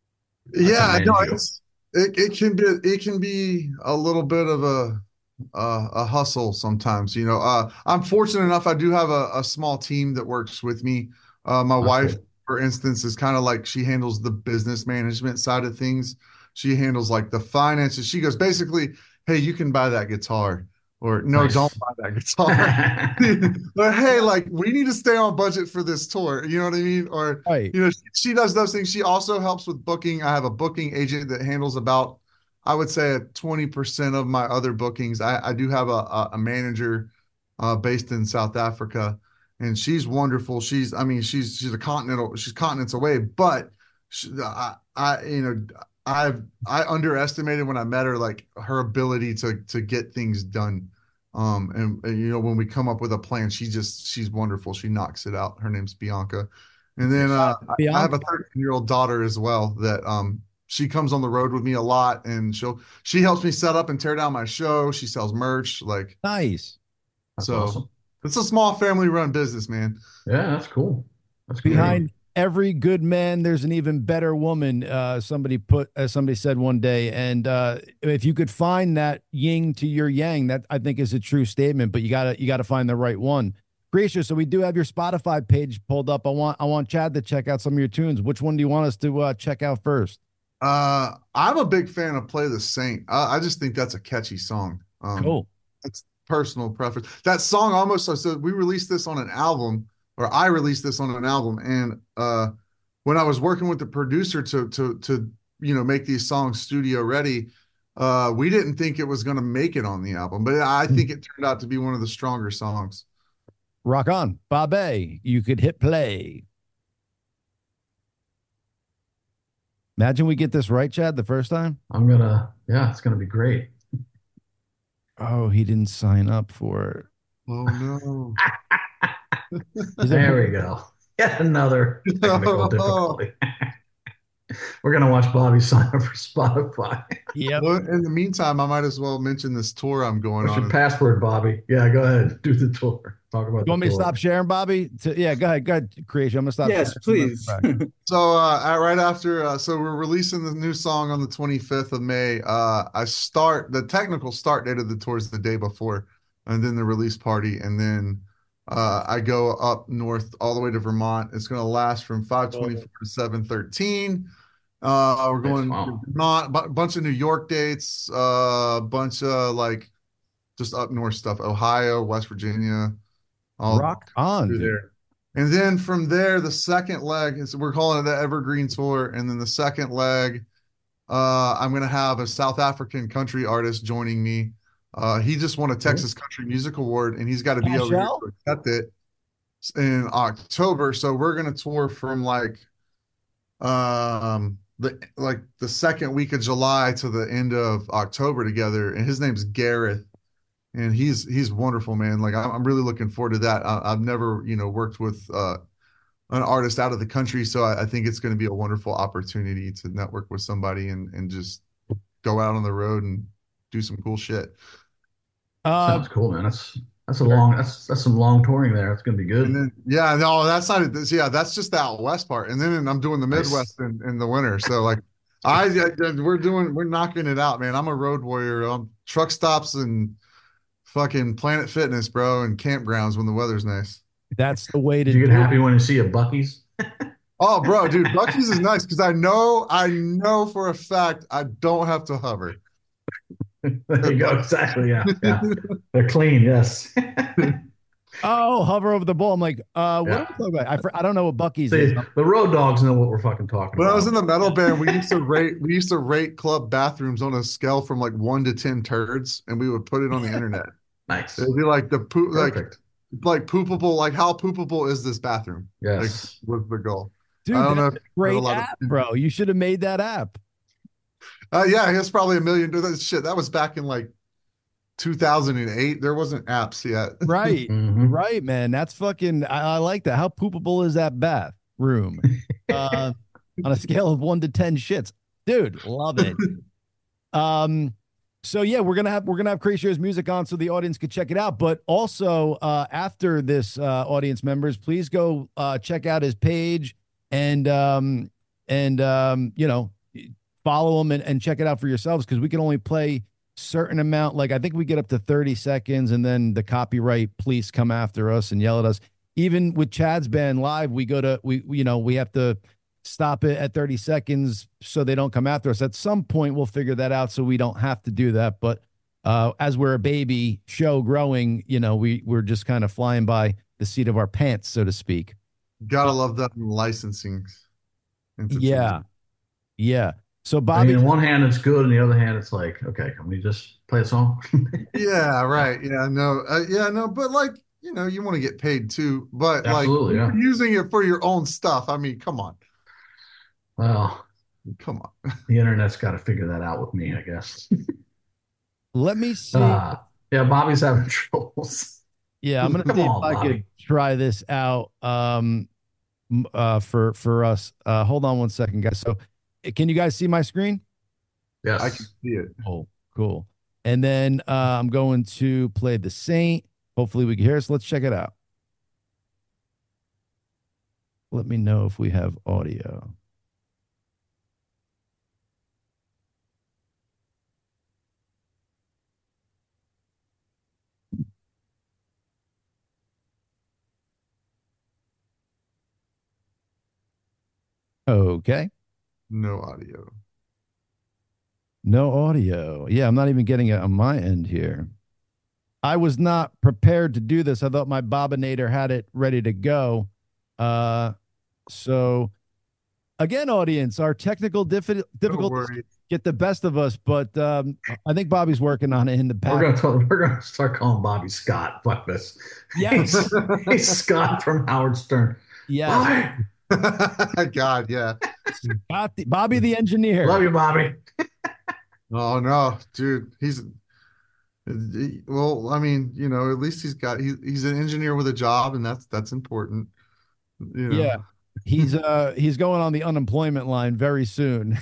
I Yeah, no, commend you. it's it, it can be it can be a little bit of a uh, a hustle sometimes. You know, uh, I'm fortunate enough. I do have a, a small team that works with me. Uh, my That's wife, cool. for instance, is kind of like she handles the business management side of things. She handles like the finances. She goes basically, hey, you can buy that guitar, or no, don't Nice. buy that guitar. But hey, like we need to stay on budget for this tour. You know what I mean? Or Right. you know, she, she does those things. She also helps with booking. I have a booking agent that handles about I would say at twenty percent of my other bookings. I, I do have a, a, a manager uh, based in South Africa, and she's wonderful. She's, I mean, she's she's a continental, she's continents away, but she, I, I, you know, I've I underestimated when I met her, like her ability to to get things done. Um, and, and you know, when we come up with a plan, she just she's wonderful. She knocks it out. Her name's Bianca. And then Uh, uh, I I have Bianca. a thirteen year old daughter as well that um she comes on the road with me a lot, and she'll she helps me set up and tear down my show. She sells merch, like Nice. That's so. awesome. It's a small family run business, man. Yeah, that's cool. That's great. Behind every good man, there's an even better woman. Uh, somebody put, uh, somebody said one day, and uh, if you could find that yin to your yang, that I think is a true statement. But you gotta, you gotta find the right one. Gracious. So we do have your Spotify page pulled up. I want, I want Chad to check out some of your tunes. Which one do you want us to uh, check out first? Uh, I'm a big fan of Play the Saint. I, I just think that's a catchy song. Um, Cool. it's personal preference. That song almost so, so we released this on an album, or I released this on an album, and uh, when I was working with the producer to to to you know make these songs studio ready, uh, we didn't think it was going to make it on the album, but I think it turned out to be one of the stronger songs. Rock on, Bobby. You could hit play. Imagine we get this right, Chad, the first time. I'm gonna, yeah, it's gonna be great. Oh, he didn't sign up for it. Oh no. Is There it? we go. Yet another technical difficulty. We're gonna watch Bobby sign up for Spotify. Yep. Well, in the meantime, I might as well mention this tour I'm going What's your on. password, Bobby? Yeah, go ahead. Do the tour. Talk about You the want me to tour. stop sharing, Bobby? To, yeah, go ahead. Go ahead, Creation. I'm gonna stop Yes, sharing. please. So uh, at- right after, uh, so we're releasing the new song on the twenty-fifth of May. Uh, I start the technical start date of the tour is the day before, and then the release party, and then uh, I go up north all the way to Vermont. It's going to last from five twenty-four to seven thirteen. Uh, we're Nice. going Wow. not a bunch of New York dates, a uh, bunch of like just up north stuff, Ohio, West Virginia, all Rock on, through dude. there. And then from there, the second leg is we're calling it the Evergreen Tour. And then the second leg, uh, I'm going to have a South African country artist joining me. Uh, he just won a Texas Country Music Award, and he's got to be over here Cashel? to accept it in October. So we're going to tour from like um the like the second week of July to the end of October together. And his name's Gareth, and he's he's wonderful, man. Like I'm, I'm really looking forward to that. I, I've never, you know, worked with uh, an artist out of the country, so I, I think it's going to be a wonderful opportunity to network with somebody and and just go out on the road and do some cool shit. Uh, Sounds cool, man. That's that's a long that's that's some long touring there. It's gonna be And good. then yeah, no, that's not this. Yeah, that's just the out west part, and then I'm doing the Nice. Midwest in, in the winter. So like, I, I we're doing we're knocking it out, man. I'm a road warrior. I'm truck stops and fucking Planet Fitness, bro, and campgrounds when the weather's nice. that's the way to Did you get do happy when you see a Bucky's? Oh, bro, dude, Bucky's is nice because I know I know for a fact I don't have to hover. There you go. Exactly. Yeah. Yeah. They're clean. Yes. Oh, hover over the ball. I'm like, uh, what Yeah. are we talking about? I, fr- I don't know what Bucky's See, is. the road dogs know what we're fucking talking When I about. was in the metal band, we used to rate we used to rate club bathrooms on a scale from like one to ten turds, and we would put it on the internet. Nice. It'd be like the poop, like Perfect. like poopable, like how poopable is this bathroom? Like Yes. was the goal. Dude, I don't know that's if a you heard a great lot of- app, bro. You should have made that app. Uh, yeah, it's probably a million. That shit. That was back in like two thousand eight. There wasn't apps yet. Right. Mhm. Right, man. That's fucking, I, I like that. How poopable is that bath room? Uh, on a scale of one to ten shits. Dude, love it. Um, so yeah, we're gonna have we're gonna have Cratio's music on so the audience could check it out. But also, uh, after this, uh, audience members, please go uh, check out his page and um, and um, you know, follow him and, and check it out for yourselves because we can only play certain amount. Like I think we get up to thirty seconds, and then the copyright police come after us and yell at us. Even with Chad's band live, we go to we you know we have to stop it at thirty seconds so they don't come after us. At some point, we'll figure that out so we don't have to do that. But uh, as we're a baby show growing, you know, we we're just kind of flying by the seat of our pants, so to speak. Gotta love that in licensing. Yeah, yeah. So I Bobby, mean, on one hand, it's good, and the other hand, it's like, okay, can we just play a song? Yeah, right. Yeah, no, uh, yeah, no, but like, you know, you want to get paid too, but like Absolutely, yeah. you're using it for your own stuff. I mean, come on, Well, come on. the internet's got to figure that out with me, I guess. let me see. Uh, yeah, Bobby's having troubles. Yeah, I'm gonna Come see if on, I Bobby. could try this out. Um, m- uh, for for us. Uh, hold on one second, guys. So, uh, can you guys see my screen? Yes. I can see it. Oh, cool. And then uh, I'm going to play the Saint. Hopefully, we can hear us. Let's check it out. Let me know if we have audio. Okay. No audio. No audio. Yeah, I'm not even getting it on my end here. I was not prepared to do this. I thought my Bobinator had it ready to go. Uh, so again, audience, our technical diffi- Don't difficulties worry. get the best of us, but um, I think Bobby's working on it in the back. We're gonna we're gonna start calling Bobby Scott. Fuck this. Yes. He's, he's Scott from Howard Stern. Yes. Bobby. God, yeah. Bobby, Bobby the Love engineer. you, Bobby. Oh no, dude, he's he- well, I mean, you know, at least he's got he, he's an engineer with a job, and that's that's important, you know. Yeah. He's uh he's going on the unemployment line very soon.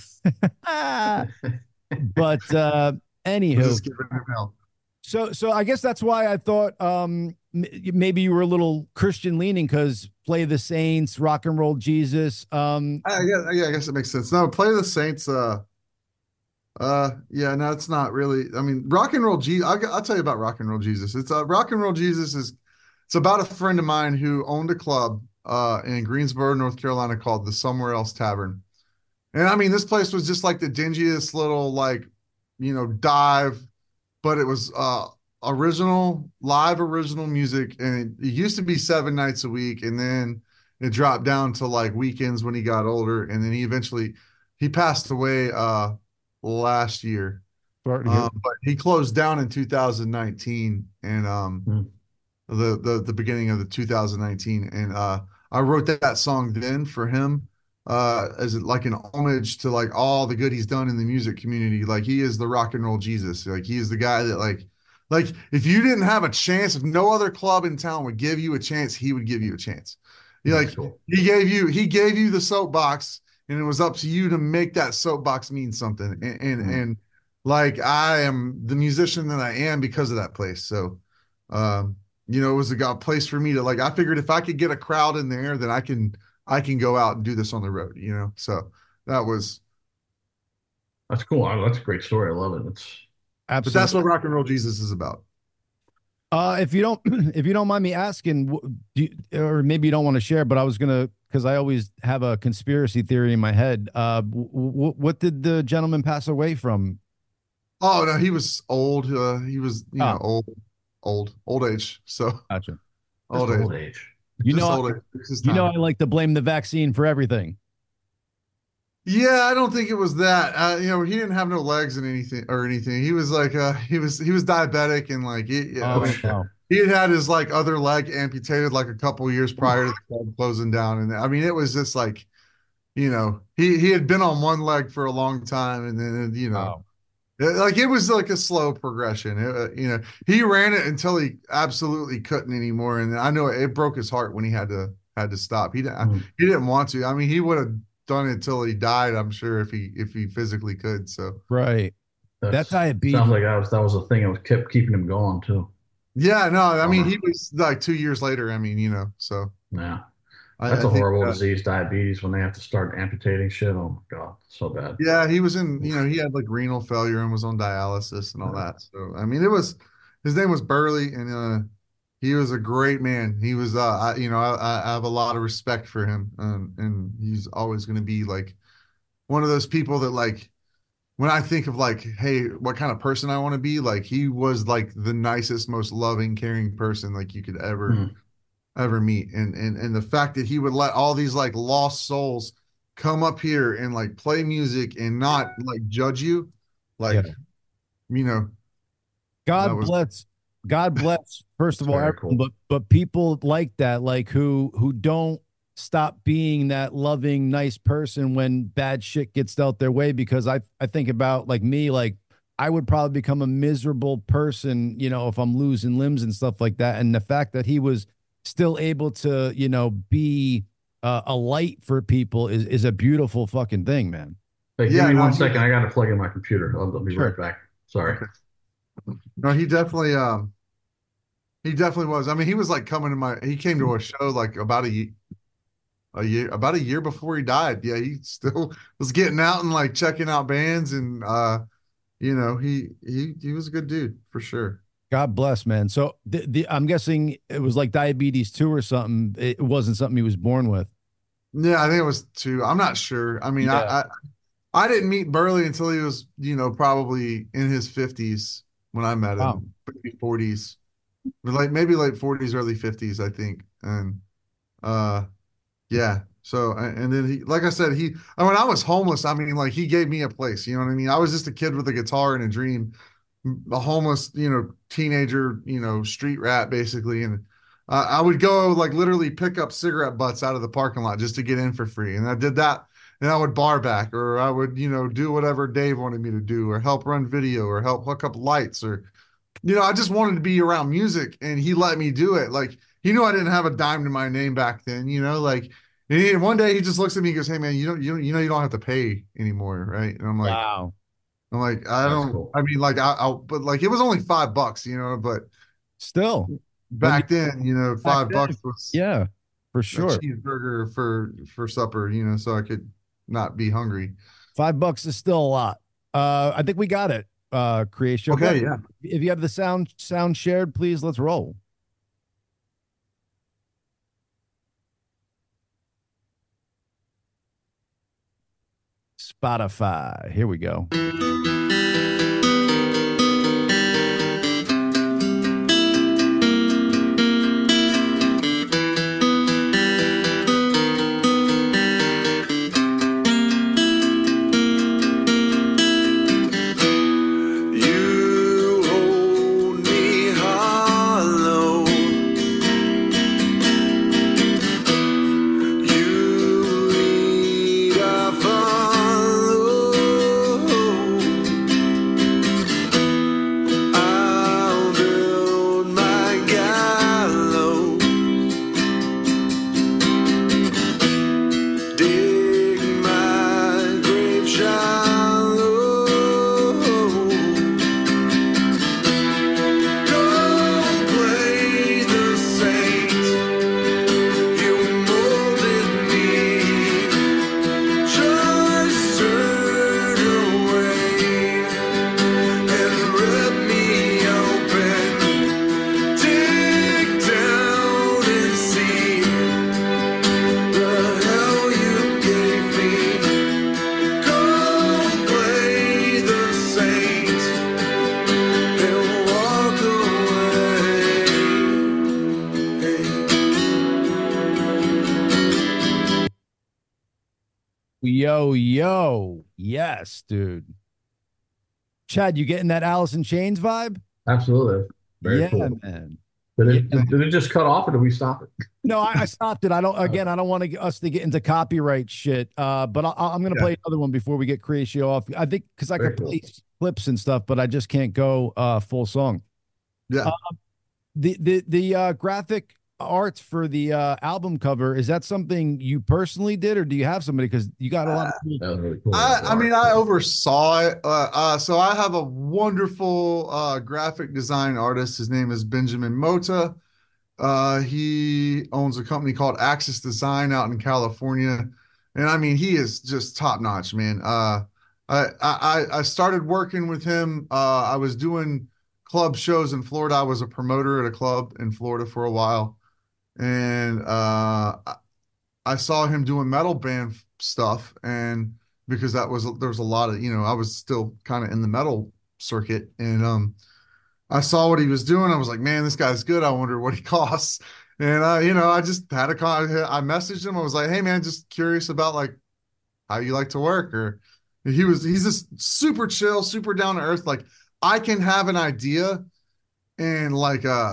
But uh We're anywho, just giving him hell. so so I guess that's why I thought um m- maybe you were a little Christian leaning because Play the Saints, Rock and Roll Jesus. Um I guess, yeah, I guess it makes sense. No, Play the Saints. Uh, uh, yeah, no, it's not really. I mean, Rock and Roll Jesus. I'll, I'll tell you about Rock and Roll Jesus. It's uh, Rock and Roll Jesus is it's about a friend of mine who owned a club uh in Greensboro, North Carolina called the Somewhere Else Tavern. And I mean, this place was just like the dingiest little like, you know, dive, but it was uh original, live original music. And it, it used to be seven nights a week, and then it dropped down to like weekends when he got older. And then he eventually he passed away uh last year. sorry to hear. Um, but he closed down in two thousand nineteen and um Hmm. the the the beginning of the two thousand nineteen, and uh I wrote that, that song then for him uh as like an homage to like all the good he's done in the music community. Like he is the rock and roll Jesus. Like he is the guy that like like if you didn't have a chance, if no other club in town would give you a chance, he would give you a chance. He That's like cool. he gave you he gave you the soapbox, and it was up to you to make that soapbox mean something. And and, Hmm. and like I am the musician that I am because of that place. So um you know, it was a, a place for me to like. I figured if I could get a crowd in there, then I can I can go out and do this on the road. You know, so that was. That's cool. I- That's a great story. I love it. It's But that's Absolutely. what rock and roll Jesus is about. Uh, if you don't, if you don't mind me asking, wh- do you, or maybe you don't want to share, but I was gonna, because I always have a conspiracy theory in my head. Uh, w- w- what did the gentleman pass away from? Oh no, he was old. Uh, he was you know Oh, old, old, old age. So gotcha. just old age, old age. You just know, old age. It's his you know, time. I like to blame the vaccine for everything. Yeah, I don't think it was that. Uh, you know, he didn't have no legs and anything or anything. He was like, uh, he was he was diabetic and like, he, yeah, I Oh Oh, mean, shit. wow. he had had his like other leg amputated like a couple years prior to the club closing down, and I mean, it was just like, you know, he he had been on one leg for a long time, and then you know, Wow. it- like it was like a slow progression. It, uh, you know, he ran it until he absolutely couldn't anymore, and I know it, it broke his heart when he had to had to stop. He didn't Hmm. he didn't want to. I mean, he would have done it till he died. I'm sure if he if he physically could. So Right. That That's sounds diabetes. like that was that was a thing that was kept keeping him going too. yeah, no, I mean, he Bummer. was like two years later. I mean, you know, so Yeah. I, That's I a think. horrible Uh, disease, diabetes, when they have to start amputating shit. Oh my God, so bad. Yeah, he was in, you know, he had like renal failure and was on dialysis and all that. So, I mean, it was his name was Burley, and uh he was a great man. He was uh I, you know, I, I have a lot of respect for him. Um, and he's always going to be like one of those people that like when I think of like, hey, what kind of person I want to be, like he was like the nicest, most loving, caring person like you could ever Hmm. ever meet. And and and the fact that he would let all these like lost souls come up here and like play music and not like judge you, Yeah. like, you know, that God was. bless. God bless. First It's of all, very everyone, cool. but but people like that, like who who don't stop being that loving, nice person when bad shit gets dealt their way. Because I I think about like me, like I would probably become a miserable person, you know, if I'm losing limbs and stuff like that. And the fact that he was still able to, you know, be uh, a light for people is is a beautiful fucking thing, man. Hey, give Yeah, me no, one he second. I got to plug in my computer. I'll, I'll be right Sure. back. Sorry. okay. No, he definitely um he definitely was. I mean, he was like coming to my he came to a show like about a ye- a year about a year before he died. Yeah, he still was getting out and like checking out bands, and uh you know, he he he was a good dude for sure. God bless, man. So the, the I'm guessing it was like diabetes two or something. It wasn't something he was born with. Yeah, I think it was two. I'm not sure. I mean, I, Yeah. I I didn't meet Burley until he was, you know, probably in his fifties when I met Wow. him, maybe forties, but like maybe late forties, early fifties, I think. And uh, yeah. So a- and then he, like I said, he and when I was homeless, I mean, like he gave me a place. You know what I mean? I was just a kid with a guitar and a dream, a homeless, you know, teenager, you know, street rat basically, and. Uh, I would go like literally pick up cigarette butts out of the parking lot just to get in for free, and I did that and I would bar back, or I would, you know, do whatever Dave wanted me to do, or help run video, or help hook up lights, or, you know, I just wanted to be around music, and he let me do it. Like, he knew I didn't have a dime to my name back then, you know, like, and he, one day he just looks at me and goes, "Hey man, you don't, you, you know, you don't have to pay anymore, right?" And I'm like, Wow. I'm like, I That's don't, cool. I mean, like, I, I, but like, it was only five bucks, you know, but Still, when you back then, you know, back five then, bucks was yeah, for a sure. cheeseburger for for supper, you know, so I could not be hungry. Five bucks is still a lot. Uh, I think we got it. Uh, Creatio. Go Okay, ahead. yeah. If you have the sound sound shared, please let's roll. Spotify. Here we go. You hold me hollow. You lead, I follow. I'll build my gallows, dig my grave shallow. Don't play the saint. You molded me. Just turn away and rip me open. Dig down and see the hell you gave me. Go play the saint and walk away. Yo, yo. Yes, dude. Chad, you getting that Alice in Chains vibe? Absolutely. Very Yeah, cool. man. Did Yeah. it, did it just cut off or did we stop it? No, I, I stopped it. I don't. Again, I don't want to, us to get into copyright shit. Uh, but I, I'm going to Yeah. play another one before we get Creatio off. I think because I Very could cool. play clips and stuff, but I just can't go uh full song. Yeah. The the the uh, graphic arts for the uh, album cover, is that something you personally did, or do you have somebody? Because you got a lot of cool. That was really cool. I, I mean, art. I oversaw it. Uh, uh, so I have a wonderful uh, graphic design artist. His name is Benjamin Mota. Uh, he owns a company called Axis Design out in California, and I mean, he is just top notch, man. Uh, I, I I started working with him. Uh, I was doing club shows in Florida. I was a promoter at a club in Florida for a while, and uh, I I saw him doing metal band stuff, and because that was there was a lot of, you know, I was still kind of in the metal circuit, and um. I saw what he was doing. I was like, man, this guy's good. I wonder what he costs. And I, you know, I just had a con. I messaged him. I was like, hey, man, just curious about like how you like to work. Or he was, he's just super chill, super down to earth. Like I can have an idea and like, uh,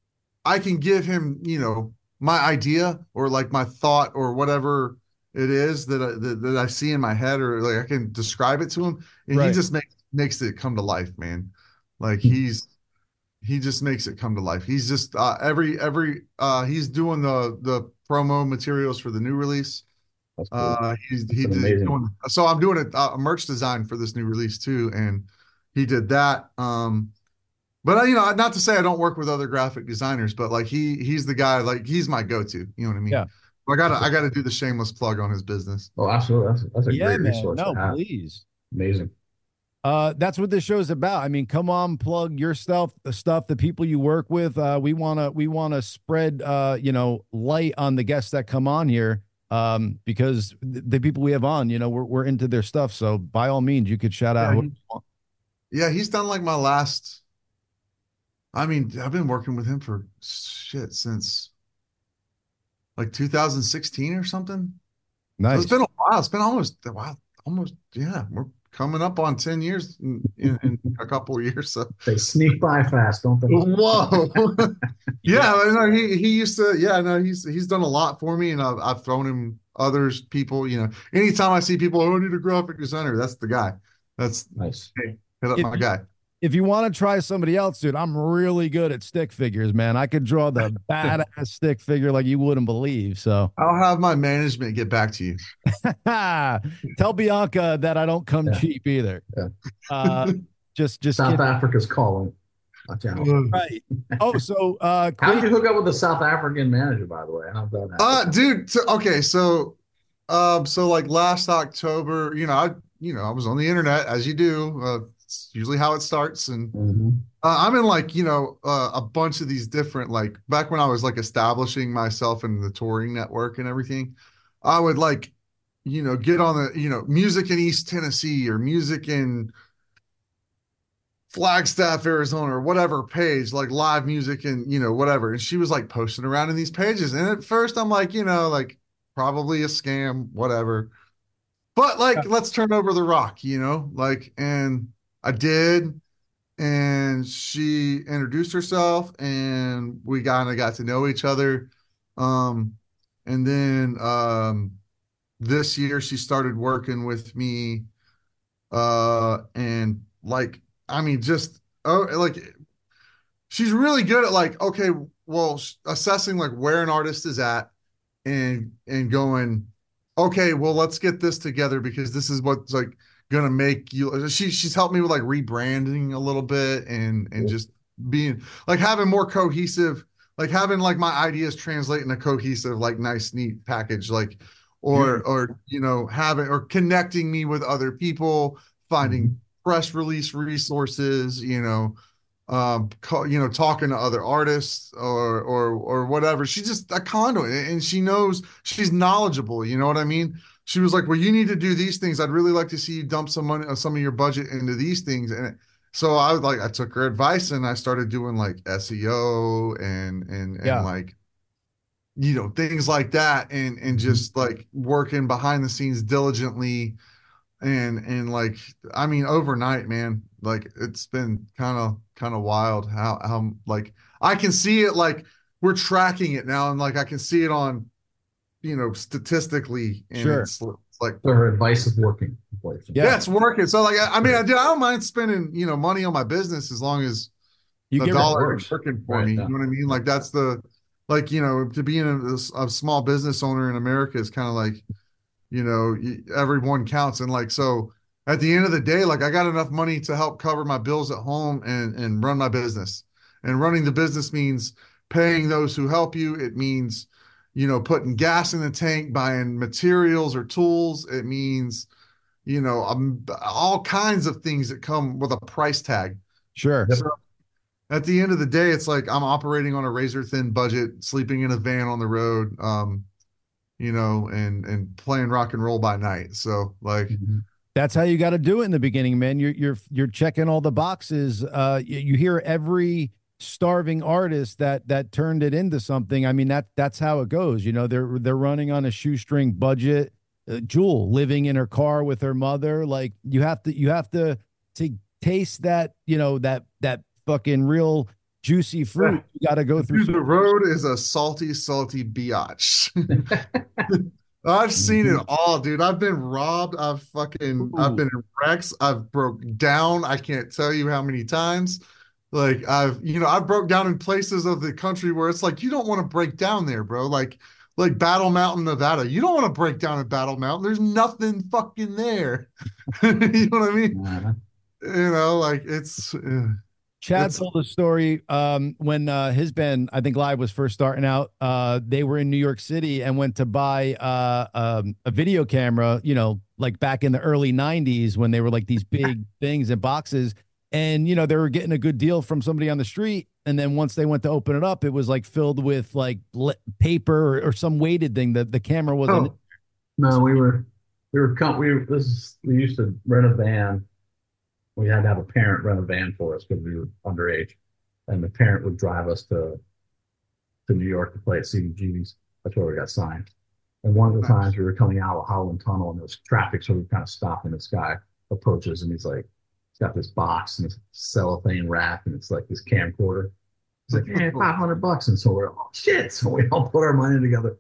I can give him, you know, my idea or like my thought or whatever it is that I, that, that I see in my head, or like I can describe it to him, and he Right. just makes makes it come to life, man. Like he's he just makes it come to life. He's just uh, every every uh, he's doing the the promo materials for the new release. That's cool. Uh, he's he That's did amazing. doing, so I'm doing a, a merch design for this new release too, and he did that. Um, but uh, you know, not to say I don't work with other graphic designers, but like he he's the guy, like he's my go-to. You know what I mean? Yeah. I gotta I gotta do the shameless plug on his business. Oh, absolutely. That's, that's a Yeah, great man. resource No, to have. please. Amazing. Uh, that's what this show's about. I mean, come on, plug your stuff, the stuff, the people you work with. Uh, we wanna we wanna spread uh, you know, light on the guests that come on here. Um, because th- the people we have on, you know, we're we're into their stuff. So by all means, you could shout out. Yeah, who he- you want. Yeah, he's done like my last. I mean, I've been working with him for shit since like two thousand sixteen or something. So Nice. it's been a while. It's been almost wow, almost yeah. We're coming up on ten years in, in, in a couple of years. So They sneak by fast, don't they? whoa, yeah. I know he he used to. Yeah, no, he's he's done a lot for me, and I've I've thrown him others, people, you know, anytime I see people, oh, I need a graphic designer, that's the guy. That's Nice. hey, hit up If my you, guy. if you want to try somebody else, dude, I'm really good at stick figures, man. I could draw the badass stick figure like you wouldn't believe. So I'll have my management get back to you. tell Bianca that I don't come Yeah. cheap either. Yeah. Uh, just, just South kidding. Africa's calling. Watch out. Right. Oh, so uh, How did Queen- you hook up with the South African manager, by the way? How'd that happen? Uh, dude. So, okay, so, um, so like last October, you know, I, you know, I was on the internet as you do. Uh, it's usually how it starts, and Mhm. uh, I'm in like, you know, uh, a bunch of these different, like back when I was like establishing myself in the touring network and everything, I would like, you know, get on the, you know, music in East Tennessee or music in Flagstaff, Arizona, or whatever page, like live music and, you know, whatever. And she was like posting around in these pages. And at first I'm like, you know, like probably a scam, whatever. But like, let's turn over the rock, you know, like, and I did. And she introduced herself and we kind of got to know each other. Um, and then um, this year she started working with me. Uh, and like, I mean, just, oh, like, she's really good at like, okay, well, sh- assessing like where an artist is at and and going, okay, well, let's get this together because this is what's like gonna make you. She she's helped me with like rebranding a little bit and and just being like having more cohesive, like having like my ideas translate in a cohesive, like nice, neat package, like or or you know having or connecting me with other people, finding press release resources, you know um co- you know talking to other artists or or or whatever. She's just a conduit and she knows, she's knowledgeable, you know what I mean. She was like, well, you need to do these things. I'd really like to see you dump some money, uh, some of your budget into these things. And so I was like, I took her advice and I started doing like S E O and and and Yeah. like you know things like that and and just like working behind the scenes diligently and and like I mean overnight, man, like it's been kind of kind of wild how how like I can see it, like we're tracking it now and like I can see it on, you know, statistically and Sure. it's, it's like So her advice is working. Yeah. yeah, it's working. So like I, I mean I, do, I don't mind spending, you know, money on my business as long as You the give her dollar works. is working for Right, me. yeah. You know what I mean? Like that's the like you know to being a, a small business owner in America is kind of like, you know, y- everyone counts. And like, so at the end of the day, like I got enough money to help cover my bills at home and, and run my business. And running the business means paying those who help you. It means, you know, putting gas in the tank, buying materials or tools. It means, you know, um, all kinds of things that come with a price tag. Sure. So at the end of the day, it's like I'm operating on a razor thin budget, sleeping in a van on the road. Um, you know, and and playing rock and roll by night. So like, Mhm. That's how you got to do it in the beginning, man. You're you're you're checking all the boxes. Uh, you, you hear every starving artist that that turned it into something. I mean that that's how it goes. You know, they're they're running on a shoestring budget. Uh, Jewel living in her car with her mother. Like you have to you have to to taste that. You know that that fucking real juicy fruit. You got to go through. dude, the road is a salty, salty biatch. I've seen it all, dude. I've been robbed. I've fucking, I've Ooh. been in wrecks. I've broke down. I can't tell you how many times. Like I've, you know, I broke down in places of the country where it's like you don't want to break down there, bro. Like, like Battle Mountain, Nevada. You don't want to break down at Battle Mountain. There's nothing fucking there. You know what I mean? Uh, You know, like it's. Uh, Chad It's- told a story um, when uh, his band, I think Live, was first starting out. Uh, they were in New York City and went to buy uh, um, a video camera, you know, like back in the early nineties when they were like these big things in boxes. And, you know, they were getting a good deal from somebody on the street. And then once they went to open it up, it was like filled with like le- paper or, or some weighted thing that the camera wasn't. oh, no, we were we were com- we were, this is, we used to rent a van. We had to have a parent rent a van for us because we were underage, and the parent would drive us to to New York to play at C B G B's. That's where we got signed. And one of the Nice. times we were coming out of Holland Tunnel and there was traffic, so we kind of stopped, and this guy approaches and he's like, he's got this box and this cellophane wrap, and it's like this camcorder. He's like, "Hey, five hundred bucks," and so we're, oh shit! So we all put our money together. I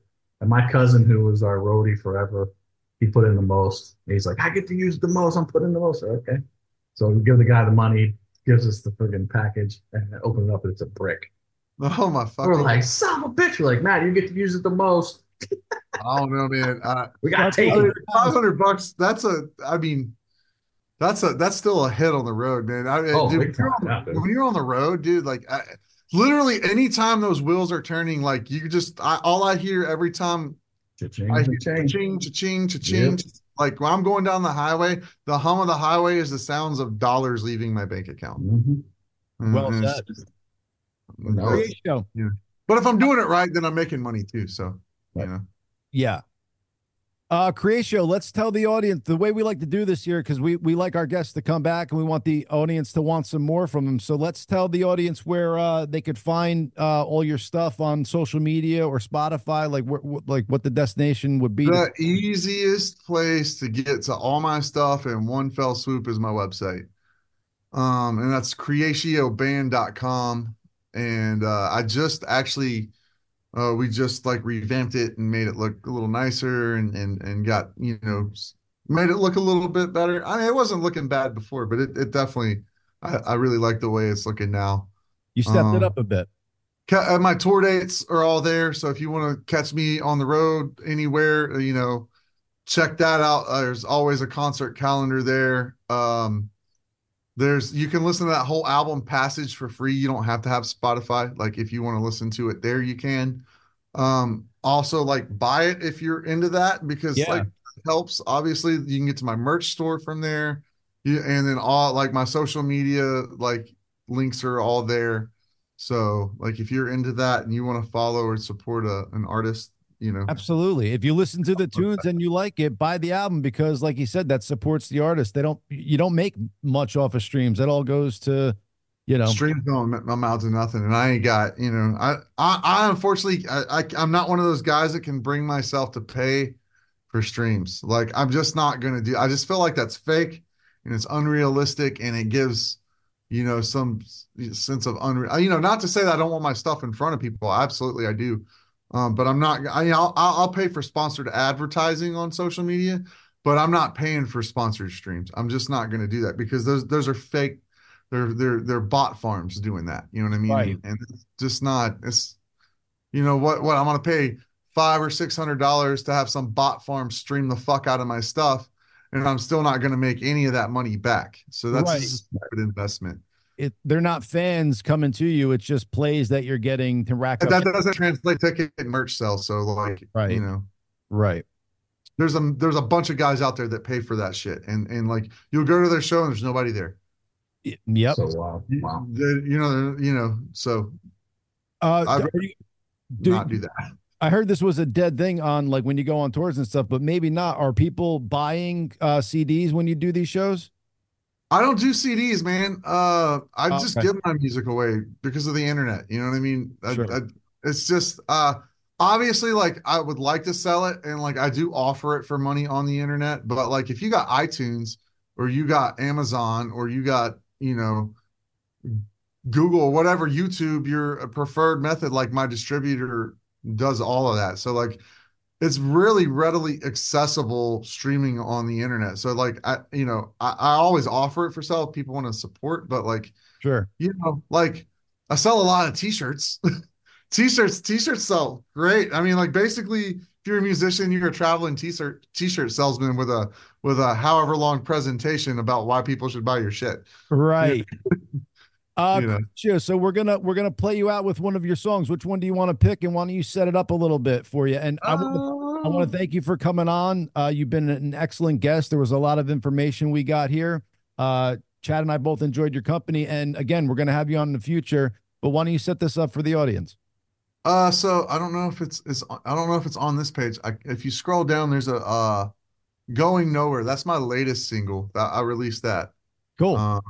my cousin, who was our roadie forever, he put in the most. He's like, I get to use the most. I'm putting in the most. Okay. So we give the guy the money, gives us the friggin' package, and then open it up, and it's a brick. Oh my We're fucking! like, son of a bitch. We're like, Matt, you get to use it the most. I don't know, man. Uh, We got That's tape. what- five hundred bucks. That's a. I mean, that's a. That's still a hit on the road, man. I, Oh, dude, big time. when, Yeah, dude. you're, when you're on the road, dude, like I, literally anytime those wheels are turning, like you just, I, all I hear every time Cha-ching, I hear cha-ching. cha-ching, cha-ching, cha-ching. Yep. Like when I'm going down the highway, the hum of the highway is the sounds of dollars leaving my bank account. Mhm. And- Well and it's said. just- No. Create show. But if I'm doing it right, then I'm making money too. So, you Right. know. Yeah. Uh, Creatio, let's tell the audience the way we like to do this here, because we, we like our guests to come back and we want the audience to want some more from them. So let's tell the audience where uh, they could find uh, all your stuff on social media or Spotify, like wh- wh- like what the destination would be. The easiest place to get to all my stuff in one fell swoop is my website. Um, and that's creatio band dot com. And uh, I just actually uh, we just like revamped it and made it look a little nicer and and and got, you know, s- made it look a little bit better. I mean, it wasn't looking bad before, but it, it definitely I, I really like the way it's looking now. You stepped it Um, up a bit. Ca- uh, my tour dates are all there. So if you want to catch me on the road anywhere, uh, you know, check that out. Uh, there's always a concert calendar there. Um, there's you can listen to that whole album Passage for free. You don't have to have Spotify. Like if you want to listen to it there, you can. Um, also like buy it if you're into that because Yeah. like it helps. Obviously, you can get to my merch store from there. You, and then all like my social media like links are all there. So like if you're into that and you want to follow or support a, an artist, you know, Absolutely. If you listen to the tunes and you like it, buy the album because, like you said, that supports the artist. They don't, you don't make much off of streams. That all goes to, you know, streams don't am- amount to nothing. And I ain't got, you know, I, I, I unfortunately, I, I, I'm not one of those guys that can bring myself to pay for streams. Like I'm just not going to do, I just feel like that's fake and it's unrealistic and it gives, you know, some s- sense of unreal, you know, not to say that I don't want my stuff in front of people. Absolutely. I do. Um, but I'm not, I, I'll, I'll I'll pay for sponsored advertising on social media, but I'm not paying for sponsored streams. I'm just not going to do that because those, those are fake. They're, they're, they're bot farms doing that. You know what I mean? Right. And, and it's just not, it's, you know, what, what I'm going to pay five or six hundred dollars to have some bot farm stream the fuck out of my stuff. And I'm still not going to make any of that money back. So that's Right. just a stupid investment. it, they're not fans coming to you. It's just plays that you're getting to rack up. That doesn't translate to ticket and merch sales. So like, Right. you know, Right. there's a there's a bunch of guys out there that pay for that shit, and and like you'll go to their show and there's nobody there. Y- Yep. So wow, wow. They- you know, they're- you know. So Uh, I'd are you- do- not do that. I heard this was a dead thing on like when you go on tours and stuff, but maybe not. Are people buying uh, C Ds when you do these shows? I don't do C Ds, man. Uh, I Oh, just okay. give my music away because of the internet. You know what I mean? I, Sure. I, it's just uh, obviously like I would like to sell it, and like I do offer it for money on the internet. But like if you got iTunes or you got Amazon or you got, you know, Google or whatever, YouTube, your preferred method, like my distributor does all of that. So like it's really readily accessible streaming on the internet. So like I, you know, I, I always offer it for sale if people want to support, but like, Sure. you know, like I sell a lot of t-shirts. T-shirts, t-shirts sell great. I mean, like basically if you're a musician, you're a traveling t-shirt t-shirt salesman with a with a however long presentation about why people should buy your shit. Right. Uh, You know. Sure. So we're gonna we're gonna play you out with one of your songs. Which one do you want to pick, and why don't you set it up a little bit for you? And I want to I want to thank you for coming on. Uh, you've been an excellent guest. There was a lot of information we got here. Uh, Chad and I both enjoyed your company, and again, we're gonna have you on in the future. But why don't you set this up for the audience? Uh, so I don't know if it's it's I don't know if it's on this page. I, if you scroll down, there's a uh, Going Nowhere. That's my latest single. That I released that. Cool. Um,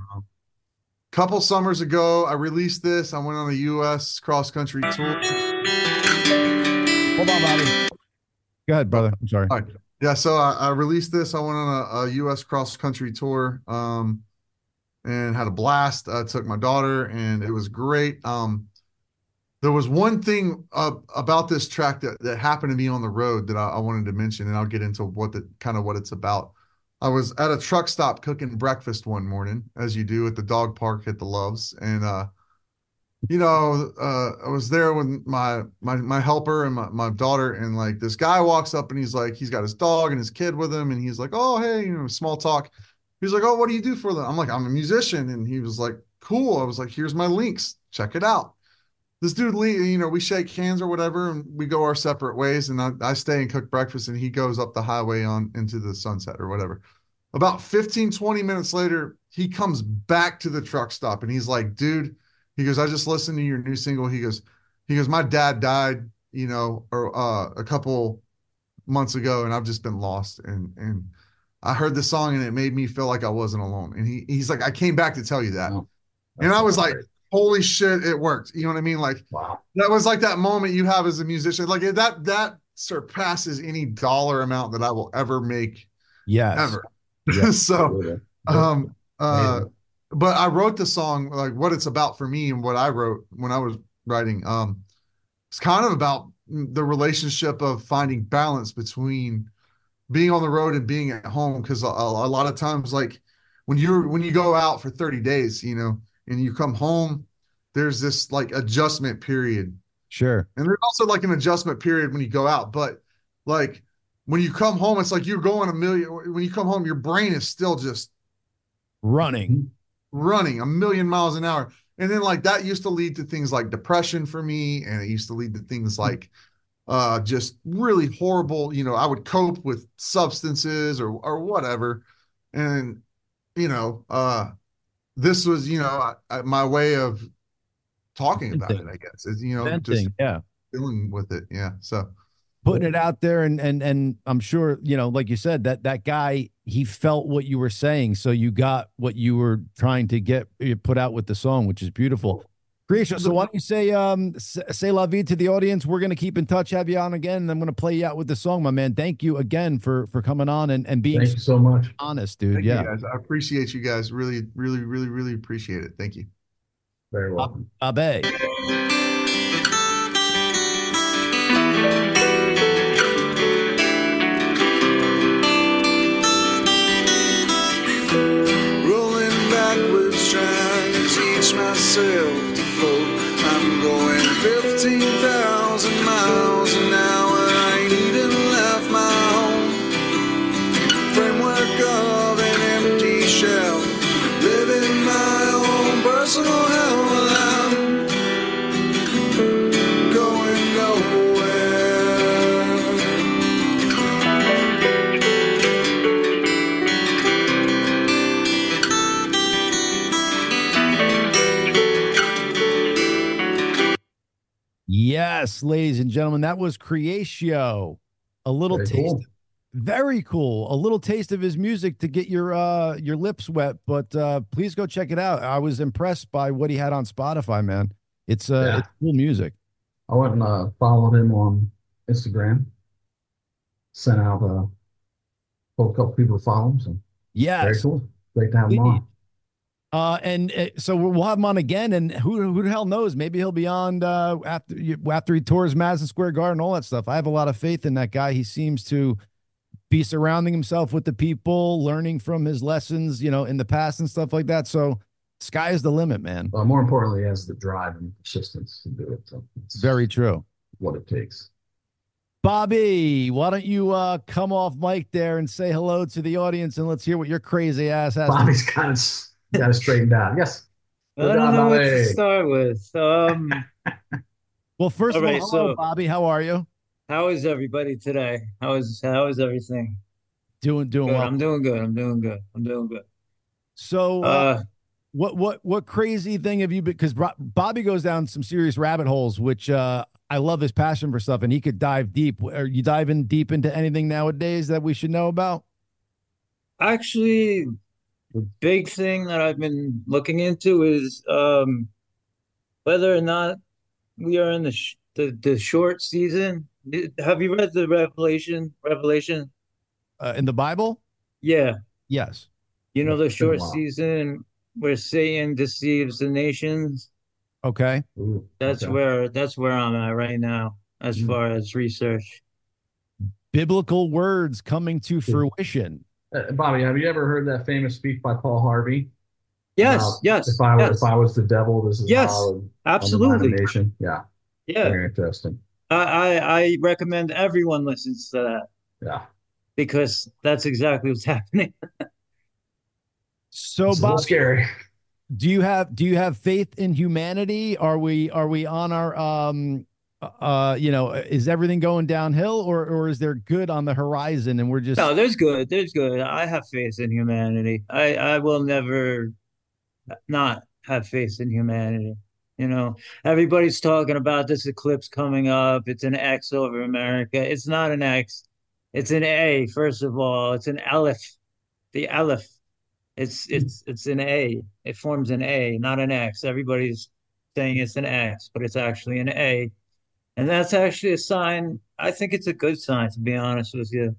couple summers ago, I released this. I went on a U S cross country tour. Hold on, Bobby. Go ahead, brother. I'm sorry. All right. Yeah, so I, I released this. I went on a, a U S cross country tour, um, and had a blast. I took my daughter, and it was great. Um, there was one thing uh, about this track that, that happened to me on the road that I, I wanted to mention, and I'll get into what the kind of what it's about. I was at a truck stop cooking breakfast one morning, as you do at the dog park at the Loves, and uh, you know, uh, I was there with my my my helper and my, my daughter, and like this guy walks up and he's like, he's got his dog and his kid with him, and he's like, oh hey, you know, small talk. He's like, oh, what do you do for them? I'm like, I'm a musician, and he was like, cool. I was like, here's my links, check it out. This dude, you know, we shake hands or whatever, and we go our separate ways. And I, I stay and cook breakfast, and he goes up the highway on into the sunset or whatever. About fifteen, twenty minutes later, he comes back to the truck stop, and he's like, dude, he goes, I just listened to your new single. He goes, he goes, my dad died, you know, or uh, a couple months ago, and I've just been lost. And and I heard the song, and it made me feel like I wasn't alone. And he he's like, I came back to tell you that. Oh, and I was like, great. holy shit, it worked. You know what I mean? Like, Wow. that was like that moment you have as a musician. Like that, that surpasses any dollar amount that I will ever make Yes. ever. Yeah. So, um, uh, but I wrote the song, like what it's about for me and what I wrote when I was writing. Um, it's kind of about the relationship of finding balance between being on the road and being at home. Cause a, a lot of times, like when you're, when you go out for thirty days, you know, and you come home, there's this like adjustment period. Sure. And there's also like an adjustment period when you go out. But like when you come home, it's like you're going a million. When you come home, your brain is still just Running. running a million miles an hour. And then like that used to lead to things like depression for me. And it used to lead to things like uh, just really horrible, you know, I would cope with substances or, or whatever. And, you know, uh, this was, you know, I, I, my way of talking about it, I guess, is, you know, Venting, just yeah. dealing with it. Yeah. So Putting it out there, and and and I'm sure, you know, like you said, that that guy, he felt what you were saying, so you got what you were trying to get put out with the song, which is beautiful. Grisha, so why don't you say um say la vie to the audience? We're gonna keep in touch, have you on again, and I'm gonna play you out with the song, my man. Thank you again for for coming on and and being Thank you so much. honest, dude. thank Yeah, you guys. I appreciate you guys. Really, really, really, really appreciate it. Thank you. Very welcome. Abe. Rolling backwards, trying to teach myself to float. I'm going fifteen thousand miles an hour. I ain't even left my home. Framework of an empty shell. Living my own personal hell while I'm going nowhere. Yes, ladies and gentlemen, that was Creatio. A little Very taste. cool. Very cool. A little taste of his music to get your uh your lips wet, but uh please go check it out. I was impressed by what he had on Spotify, man. It's uh Yeah. it's cool music. I went and uh, followed him on Instagram. Sent out uh, told a couple people to follow him. So very Yes. cool. Great to have him on. Uh, and uh, so we'll have him on again, and who who the hell knows? Maybe he'll be on uh, after after he tours Madison Square Garden, all that stuff. I have a lot of faith in that guy. He seems to be surrounding himself with the people, learning from his lessons, you know, in the past and stuff like that. So, sky is the limit, man. Uh, more importantly, he has the drive and persistence to do it. So it's Very true. what it takes. Bobby, why don't you uh, come off mic there and say hello to the audience, and let's hear what your crazy ass has to Bobby's got it, got it straightened out. Yes. I Good don't job, know what Bobby. to start with. Um, Well, first All of all, right, hello, so- Bobby. How are you? how is everybody today? How is how is everything? Doing doing Good. well. I'm doing good. I'm doing good. I'm doing good. So, uh, Uh, what what what crazy thing have you been? Because Bobby goes down some serious rabbit holes, which uh, I love his passion for stuff, and he could dive deep. Are you diving deep into anything nowadays that we should know about? actually, the big thing that I've been looking into is um whether or not we are in the sh the, the short season. Did- Have you read the Revelation? Revelation? Uh, in the Bible? Yeah. Yes. You know Yeah, the it's been a short while. season where Satan deceives the nations. Okay. Ooh, That's okay. where that's where I'm at right now as Mm. far as research. Biblical words coming to fruition. Uh, Bobby, have you ever heard that famous speech by Paul Harvey Yes, about if yes, I were if yes, I was the devil, this is how I yes, would undermine a absolutely. nation? Yeah, Yeah. very interesting. I, I I recommend everyone listens to that Yeah, because that's exactly what's happening. So, it's a little Bobby, scary. do you have do you have faith in humanity? Are we are we on our um uh uh, you know, is everything going downhill, or or is there good on the horizon and we're No, just there's good. There's good. I have faith in humanity. I I will never not have faith in humanity. You know, everybody's talking about this eclipse coming up. It's an X over America. It's not an X. It's an A, first of all. It's an Aleph. The Aleph. It's it's it's an A. It forms an A, not an X. Everybody's saying it's an X, but it's actually an A. And that's actually a sign. I think it's a good sign, to be honest with you.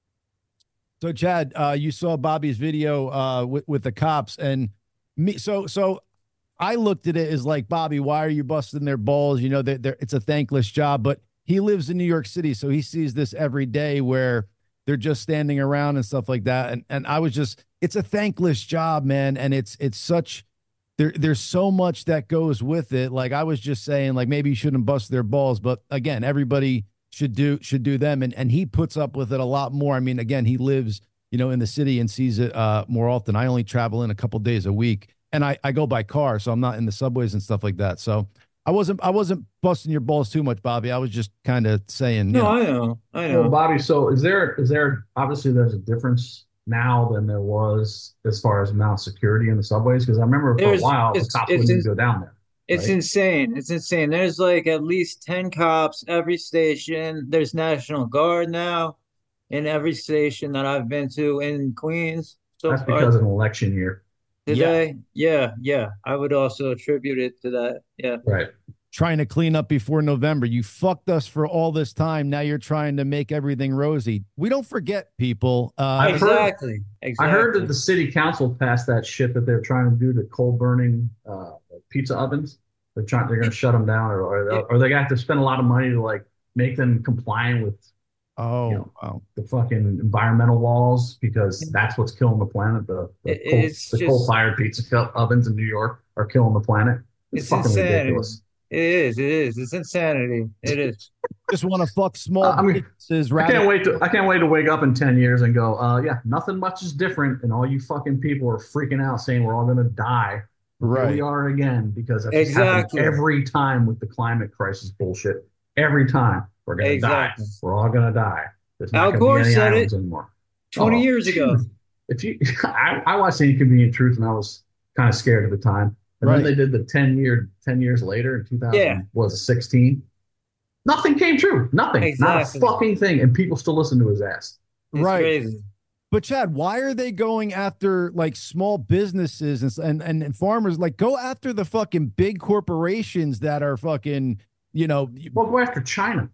so Chad, uh you saw Bobby's video uh with, with the cops and me so so I looked at it as like, Bobby, why are you busting their balls? You know, they're, they're, it's a thankless job, but he lives in New York City, so he sees this every day where they're just standing around and stuff like that. And and I was just, it's a thankless job, man, and it's it's such there. There's so much that goes with it. Like I was just saying, like maybe you shouldn't bust their balls, but again, everybody should do should do them, and and he puts up with it a lot more. I mean, again, he lives, you know, in the city and sees it uh, more often. I only travel in a couple days a week and I, I go by car, so I'm not in the subways and stuff like that. So I wasn't I wasn't busting your balls too much, Bobby. I was just kind of saying, you No, know, I know. I Well, know. Bobby, so is there is there obviously there's a difference now than there was as far as amount of security in the subways? Because I remember for a There's while the it's cops it's wouldn't in, even go down there, it's right? insane. It's insane. There's like at least ten cops every station. There's National Guard now in every station that I've been to in Queens so That's far because of an election year, yeah, today. Yeah, yeah. I would also attribute it to that. Yeah. right? trying to clean up before November. You fucked us for all this time. Now you're trying to make everything rosy. We don't forget, people. Uh, I've heard Exactly. I heard that Exactly. the city council passed that shit that they're trying to do to coal burning uh, pizza ovens. They're trying they're going to shut them down, or Yeah, or, or they have to spend a lot of money to like make them compliant with you oh, know wow. the fucking environmental laws because that's what's killing the planet. The the it, coal it's the coal just fired pizza ovens in New York are killing the planet. It's it's fucking insanity. ridiculous. It is. It is. It's insanity. It is. Just want to fuck Uh, small I mean, businesses I rather. can't wait to I can't wait to wake up in ten years and go, uh, yeah, nothing much is different, and all you fucking people are freaking out saying we're all gonna die. Here we Right. are again because that's just happening Exactly. every time with the climate crisis bullshit. Every time we're gonna die. Exactly. We're all gonna die. There's Al not gonna be Gore any said islands it anymore. twenty Oh, years ago. dude, if you, I, I watched Inconvenient Truth and I was kind of scared at the time. And then Right. they did the ten year, ten years later in Yeah. two thousand, was it sixteen? Nothing came true. Nothing. Not a Exactly. fucking thing. And people still listen to his ass. It's Right. crazy. But Chad, why are they going after like small businesses and, and and and farmers? Like, go after the fucking big corporations that are fucking, you know, Well, go after China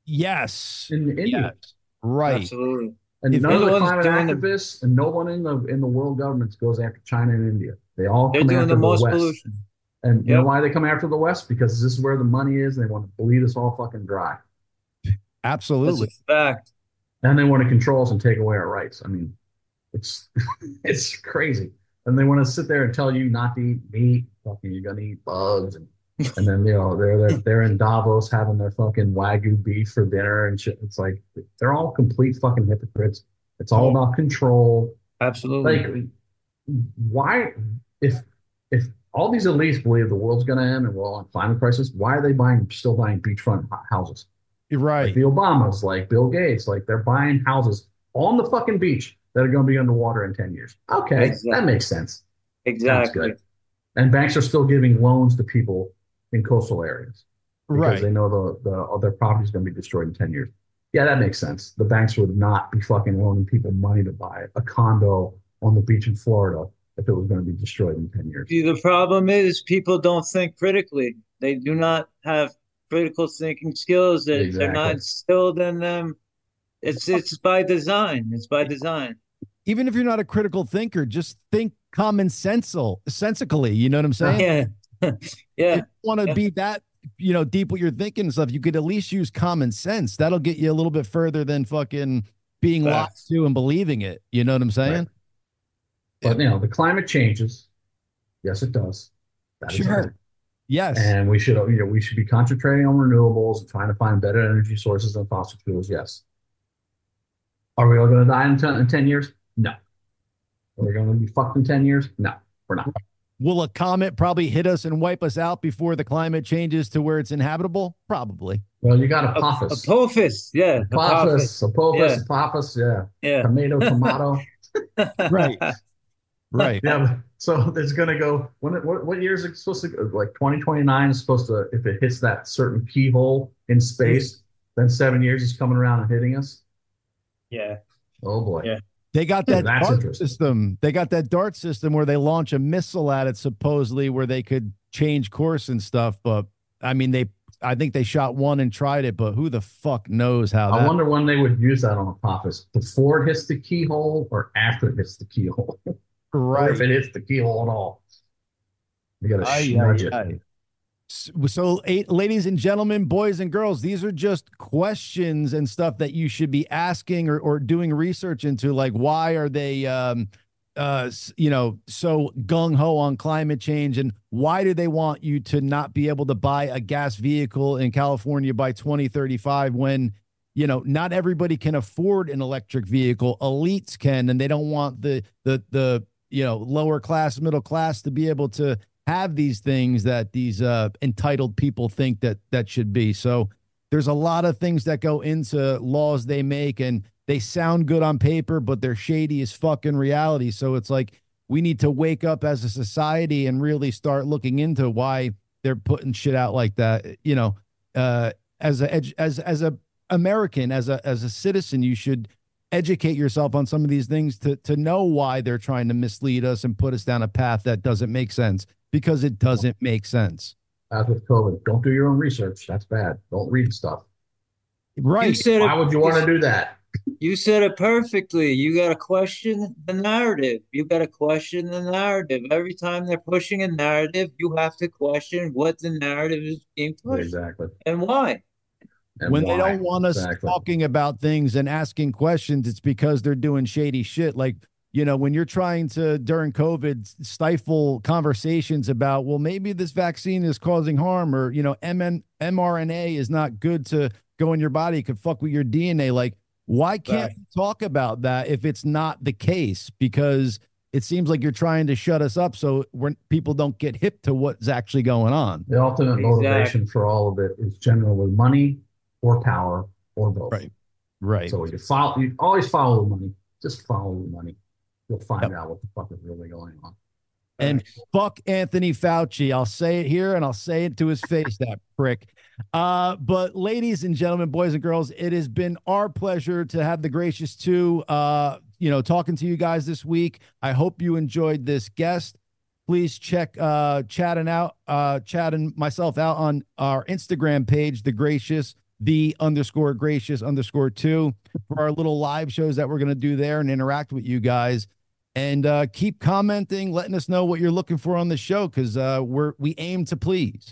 yes, and India. yes, right. Absolutely. And If none of the anyone's climate doing the- activists and no one in the in the world governments goes after China and India. They all They're come doing after the the most West. pollution. And you know Yep. why they come after the West? Because this is where the money is. And they want to bleed us all fucking dry. That's Absolutely. a fact. And they want to control us and take away our rights. I mean, it's it's crazy. And they want to sit there and tell you not to eat meat. Fucking, you're gonna eat bugs, and and then you know they're they're they're in Davos having their fucking wagyu beef for dinner and shit. It's like they're all complete fucking hypocrites. It's all about control. Absolutely. Like, why if if all these elites believe the world's gonna end and we're all in climate crisis, why are they buying still buying beachfront houses? You're Like right. the Obamas, like Bill Gates, like they're buying houses on the fucking beach that are going to be underwater in ten years. Okay, Exactly. that makes sense. Sounds Exactly. good. And banks are still giving loans to people in coastal areas because Right. they know the, the their property is going to be destroyed in ten years. Yeah, that makes sense. The banks would not be fucking loaning people money to buy a condo on the beach in Florida if it was going to be destroyed in ten years. See, the problem is people don't think critically. They do not have critical thinking skills. That they're, they're not Exactly. instilled in them. It's it's by design. It's by design. Even if you're not a critical thinker, just think common sensal, sensically. You know what I'm saying? Yeah. Yeah. If you want to Yeah. be that, you know, deep what you're thinking and stuff, you could at least use common sense. That'll get you a little bit further than fucking being lied Facts. to and believing it. You know what I'm saying? Right. But, you know, the climate changes. Yes, it does. That is a Sure. fact. Yes. And we should, you know, we should be concentrating on renewables and trying to find better energy sources than fossil fuels. Yes. Are we all going to die in ten, in ten years? No. Are we going to be fucked in ten years? No, we're not. Will a comet probably hit us and wipe us out before the climate changes to where it's inhabitable? Probably. Well, you got A- Apophis. Apophis. Yeah. Apophis. Apophis. Yeah. Apophis. Yeah. Yeah. Tomato, tomato. Right. Right. Yeah. but- So it's going to go, when it, what, what year is it supposed to go? Like twenty twenty-nine is supposed to, if it hits that certain keyhole in space, then seven years is coming around and hitting us. Yeah. Oh boy. Yeah. They got that That's DART interesting. system. They got that DART system where they launch a missile at it, supposedly, where they could change course and stuff. But I mean, they, I think they shot one and tried it, but who the fuck knows how I that. wonder when they would use that on Apophis, before it hits the keyhole or after it hits the keyhole. Or if Right. it hits the keyhole at all. You got to Aye, nudge aye, it. aye. So, so eight, ladies and gentlemen, boys and girls, these are just questions and stuff that you should be asking or, or doing research into. Like, why are they, um, uh, s- you know, so gung ho on climate change, and why do they want you to not be able to buy a gas vehicle in California by twenty thirty-five when, you know, not everybody can afford an electric vehicle. Elites can, and they don't want the the the you know lower class, middle class to be able to have these things that these uh, entitled people think that that should be. So there's a lot of things that go into laws they make, and they sound good on paper, but they're shady as fucking reality. So it's like we need to wake up as a society and really start looking into why they're putting shit out like that. You know, uh, as a edu- as as a American, as a as a citizen, you should educate yourself on some of these things to to know why they're trying to mislead us and put us down a path that doesn't make sense, because it doesn't make sense. As with COVID, don't do your own research. That's bad. Don't read stuff. You Right. said Why it, would you want to do that? you said it perfectly. You got to question the narrative. You got to question the narrative. Every time they're pushing a narrative, you have to question what the narrative is being pushed Exactly. and why. And When they why. don't want us Exactly. talking about things and asking questions, it's because they're doing shady shit. Like, you know, when you're trying to, during COVID, stifle conversations about, well, maybe this vaccine is causing harm, or, you know, M N mRNA is not good to go in your body, it could fuck with your D N A. Like, why can't Right. you talk about that if it's not the case? Because it seems like you're trying to shut us up so when people don't get hip to what's actually going on. The ultimate Exactly. motivation for all of it is generally money or power or both. Right. Right. So you follow, you always follow the money. Just follow the money. You'll find out what the fuck is really going on. And fuck Anthony Fauci. I'll say it here and I'll say it to his face, that prick. Uh, but ladies and gentlemen, boys and girls, it has been our pleasure to have the Gracious Two, uh, you know, talking to you guys this week. I hope you enjoyed this guest. Please check uh, Chad and out, uh, Chad and myself out on our Instagram page, The Gracious, the underscore gracious underscore two, for our little live shows that we're going to do there and interact with you guys. And uh, keep commenting, letting us know what you're looking for on the show, because uh, we're we aim to please.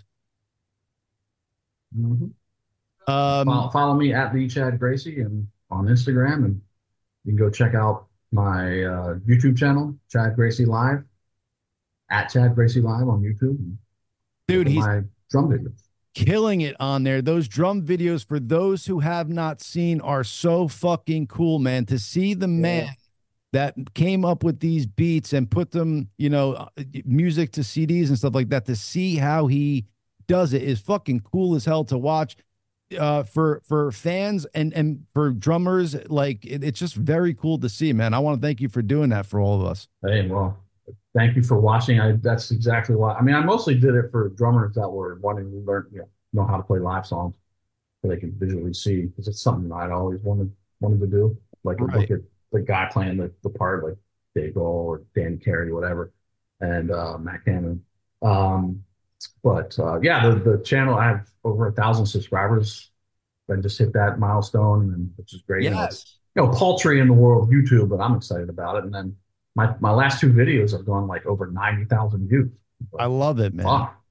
Mhm. Um, follow, follow me at the Chad Gracie and on Instagram, and you can go check out my uh, YouTube channel, Chad Gracie Live, at Chad Gracie Live on YouTube. and Dude, look at he's my drum videos. killing it on there. Those drum videos, for those who have not seen, are so fucking cool, man. To see the man that came up with these beats and put them, you know, uh, music to C Ds and stuff like that, to see how he does it is fucking cool as hell to watch. Uh, for for fans and and for drummers, like it, it's just very cool to see, man. I want to thank you for doing that for all of us. Hey, well, thank you for watching. I that's exactly why. I mean, I mostly did it for drummers that were wanting to learn, you know, know how to play live songs so they can visually see, because it's something I'd always wanted wanted to do. Like Right. look at the guy playing the, the part, like Dave Grohl or Danny Carey, whatever, and uh, Matt Cannon. Um, but uh, yeah, the the channel, I have over a thousand subscribers. I just hit that milestone, and which is great. You know, it's, Yes. you know, paltry in the world of YouTube, but I'm excited about it. And then my my last two videos have gone like over ninety thousand views. I love it, man. Wow,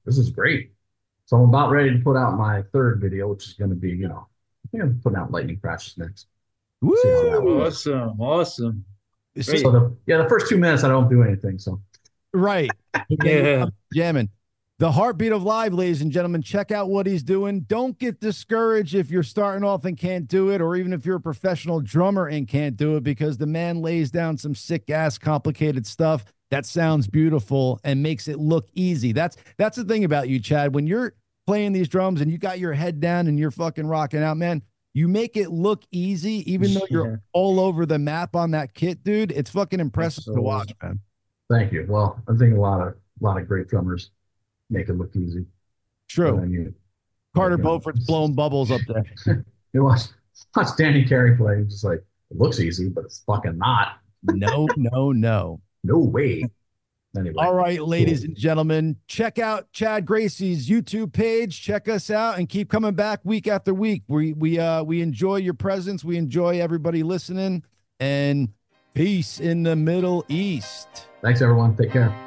this is great. So I'm about ready to put out my third video, which is going to be, you know, I'm going to put out lightning crashes next. Woo! See how that works. Awesome, awesome. See, So the, yeah, the first two minutes I don't do anything. So right. Yeah. Jamming. The heartbeat of live, ladies and gentlemen. Check out what he's doing. Don't get discouraged if you're starting off and can't do it, or even if you're a professional drummer and can't do it, because the man lays down some sick ass complicated stuff that sounds beautiful and makes it look easy. That's that's the thing about you, Chad. When you're playing these drums and you got your head down and you're fucking rocking out, man, you make it look easy, even though you're Yeah. all over the map on that kit, dude. It's fucking impressive Absolutely. to watch, man. thank you. Well, I think a lot of a lot of great drummers make it look easy. True. And then you, Carter you know, Beaufort's blowing bubbles up there. you watch watch Danny Carey play. It's just like it looks easy, but it's fucking not. No, no, no. No way. Anyway. All right, ladies and gentlemen, check out Chad Gracie's YouTube page. Check us out and keep coming back week after week. We we uh we enjoy your presence. We enjoy everybody listening. And peace in the Middle East. Thanks, everyone. Take care.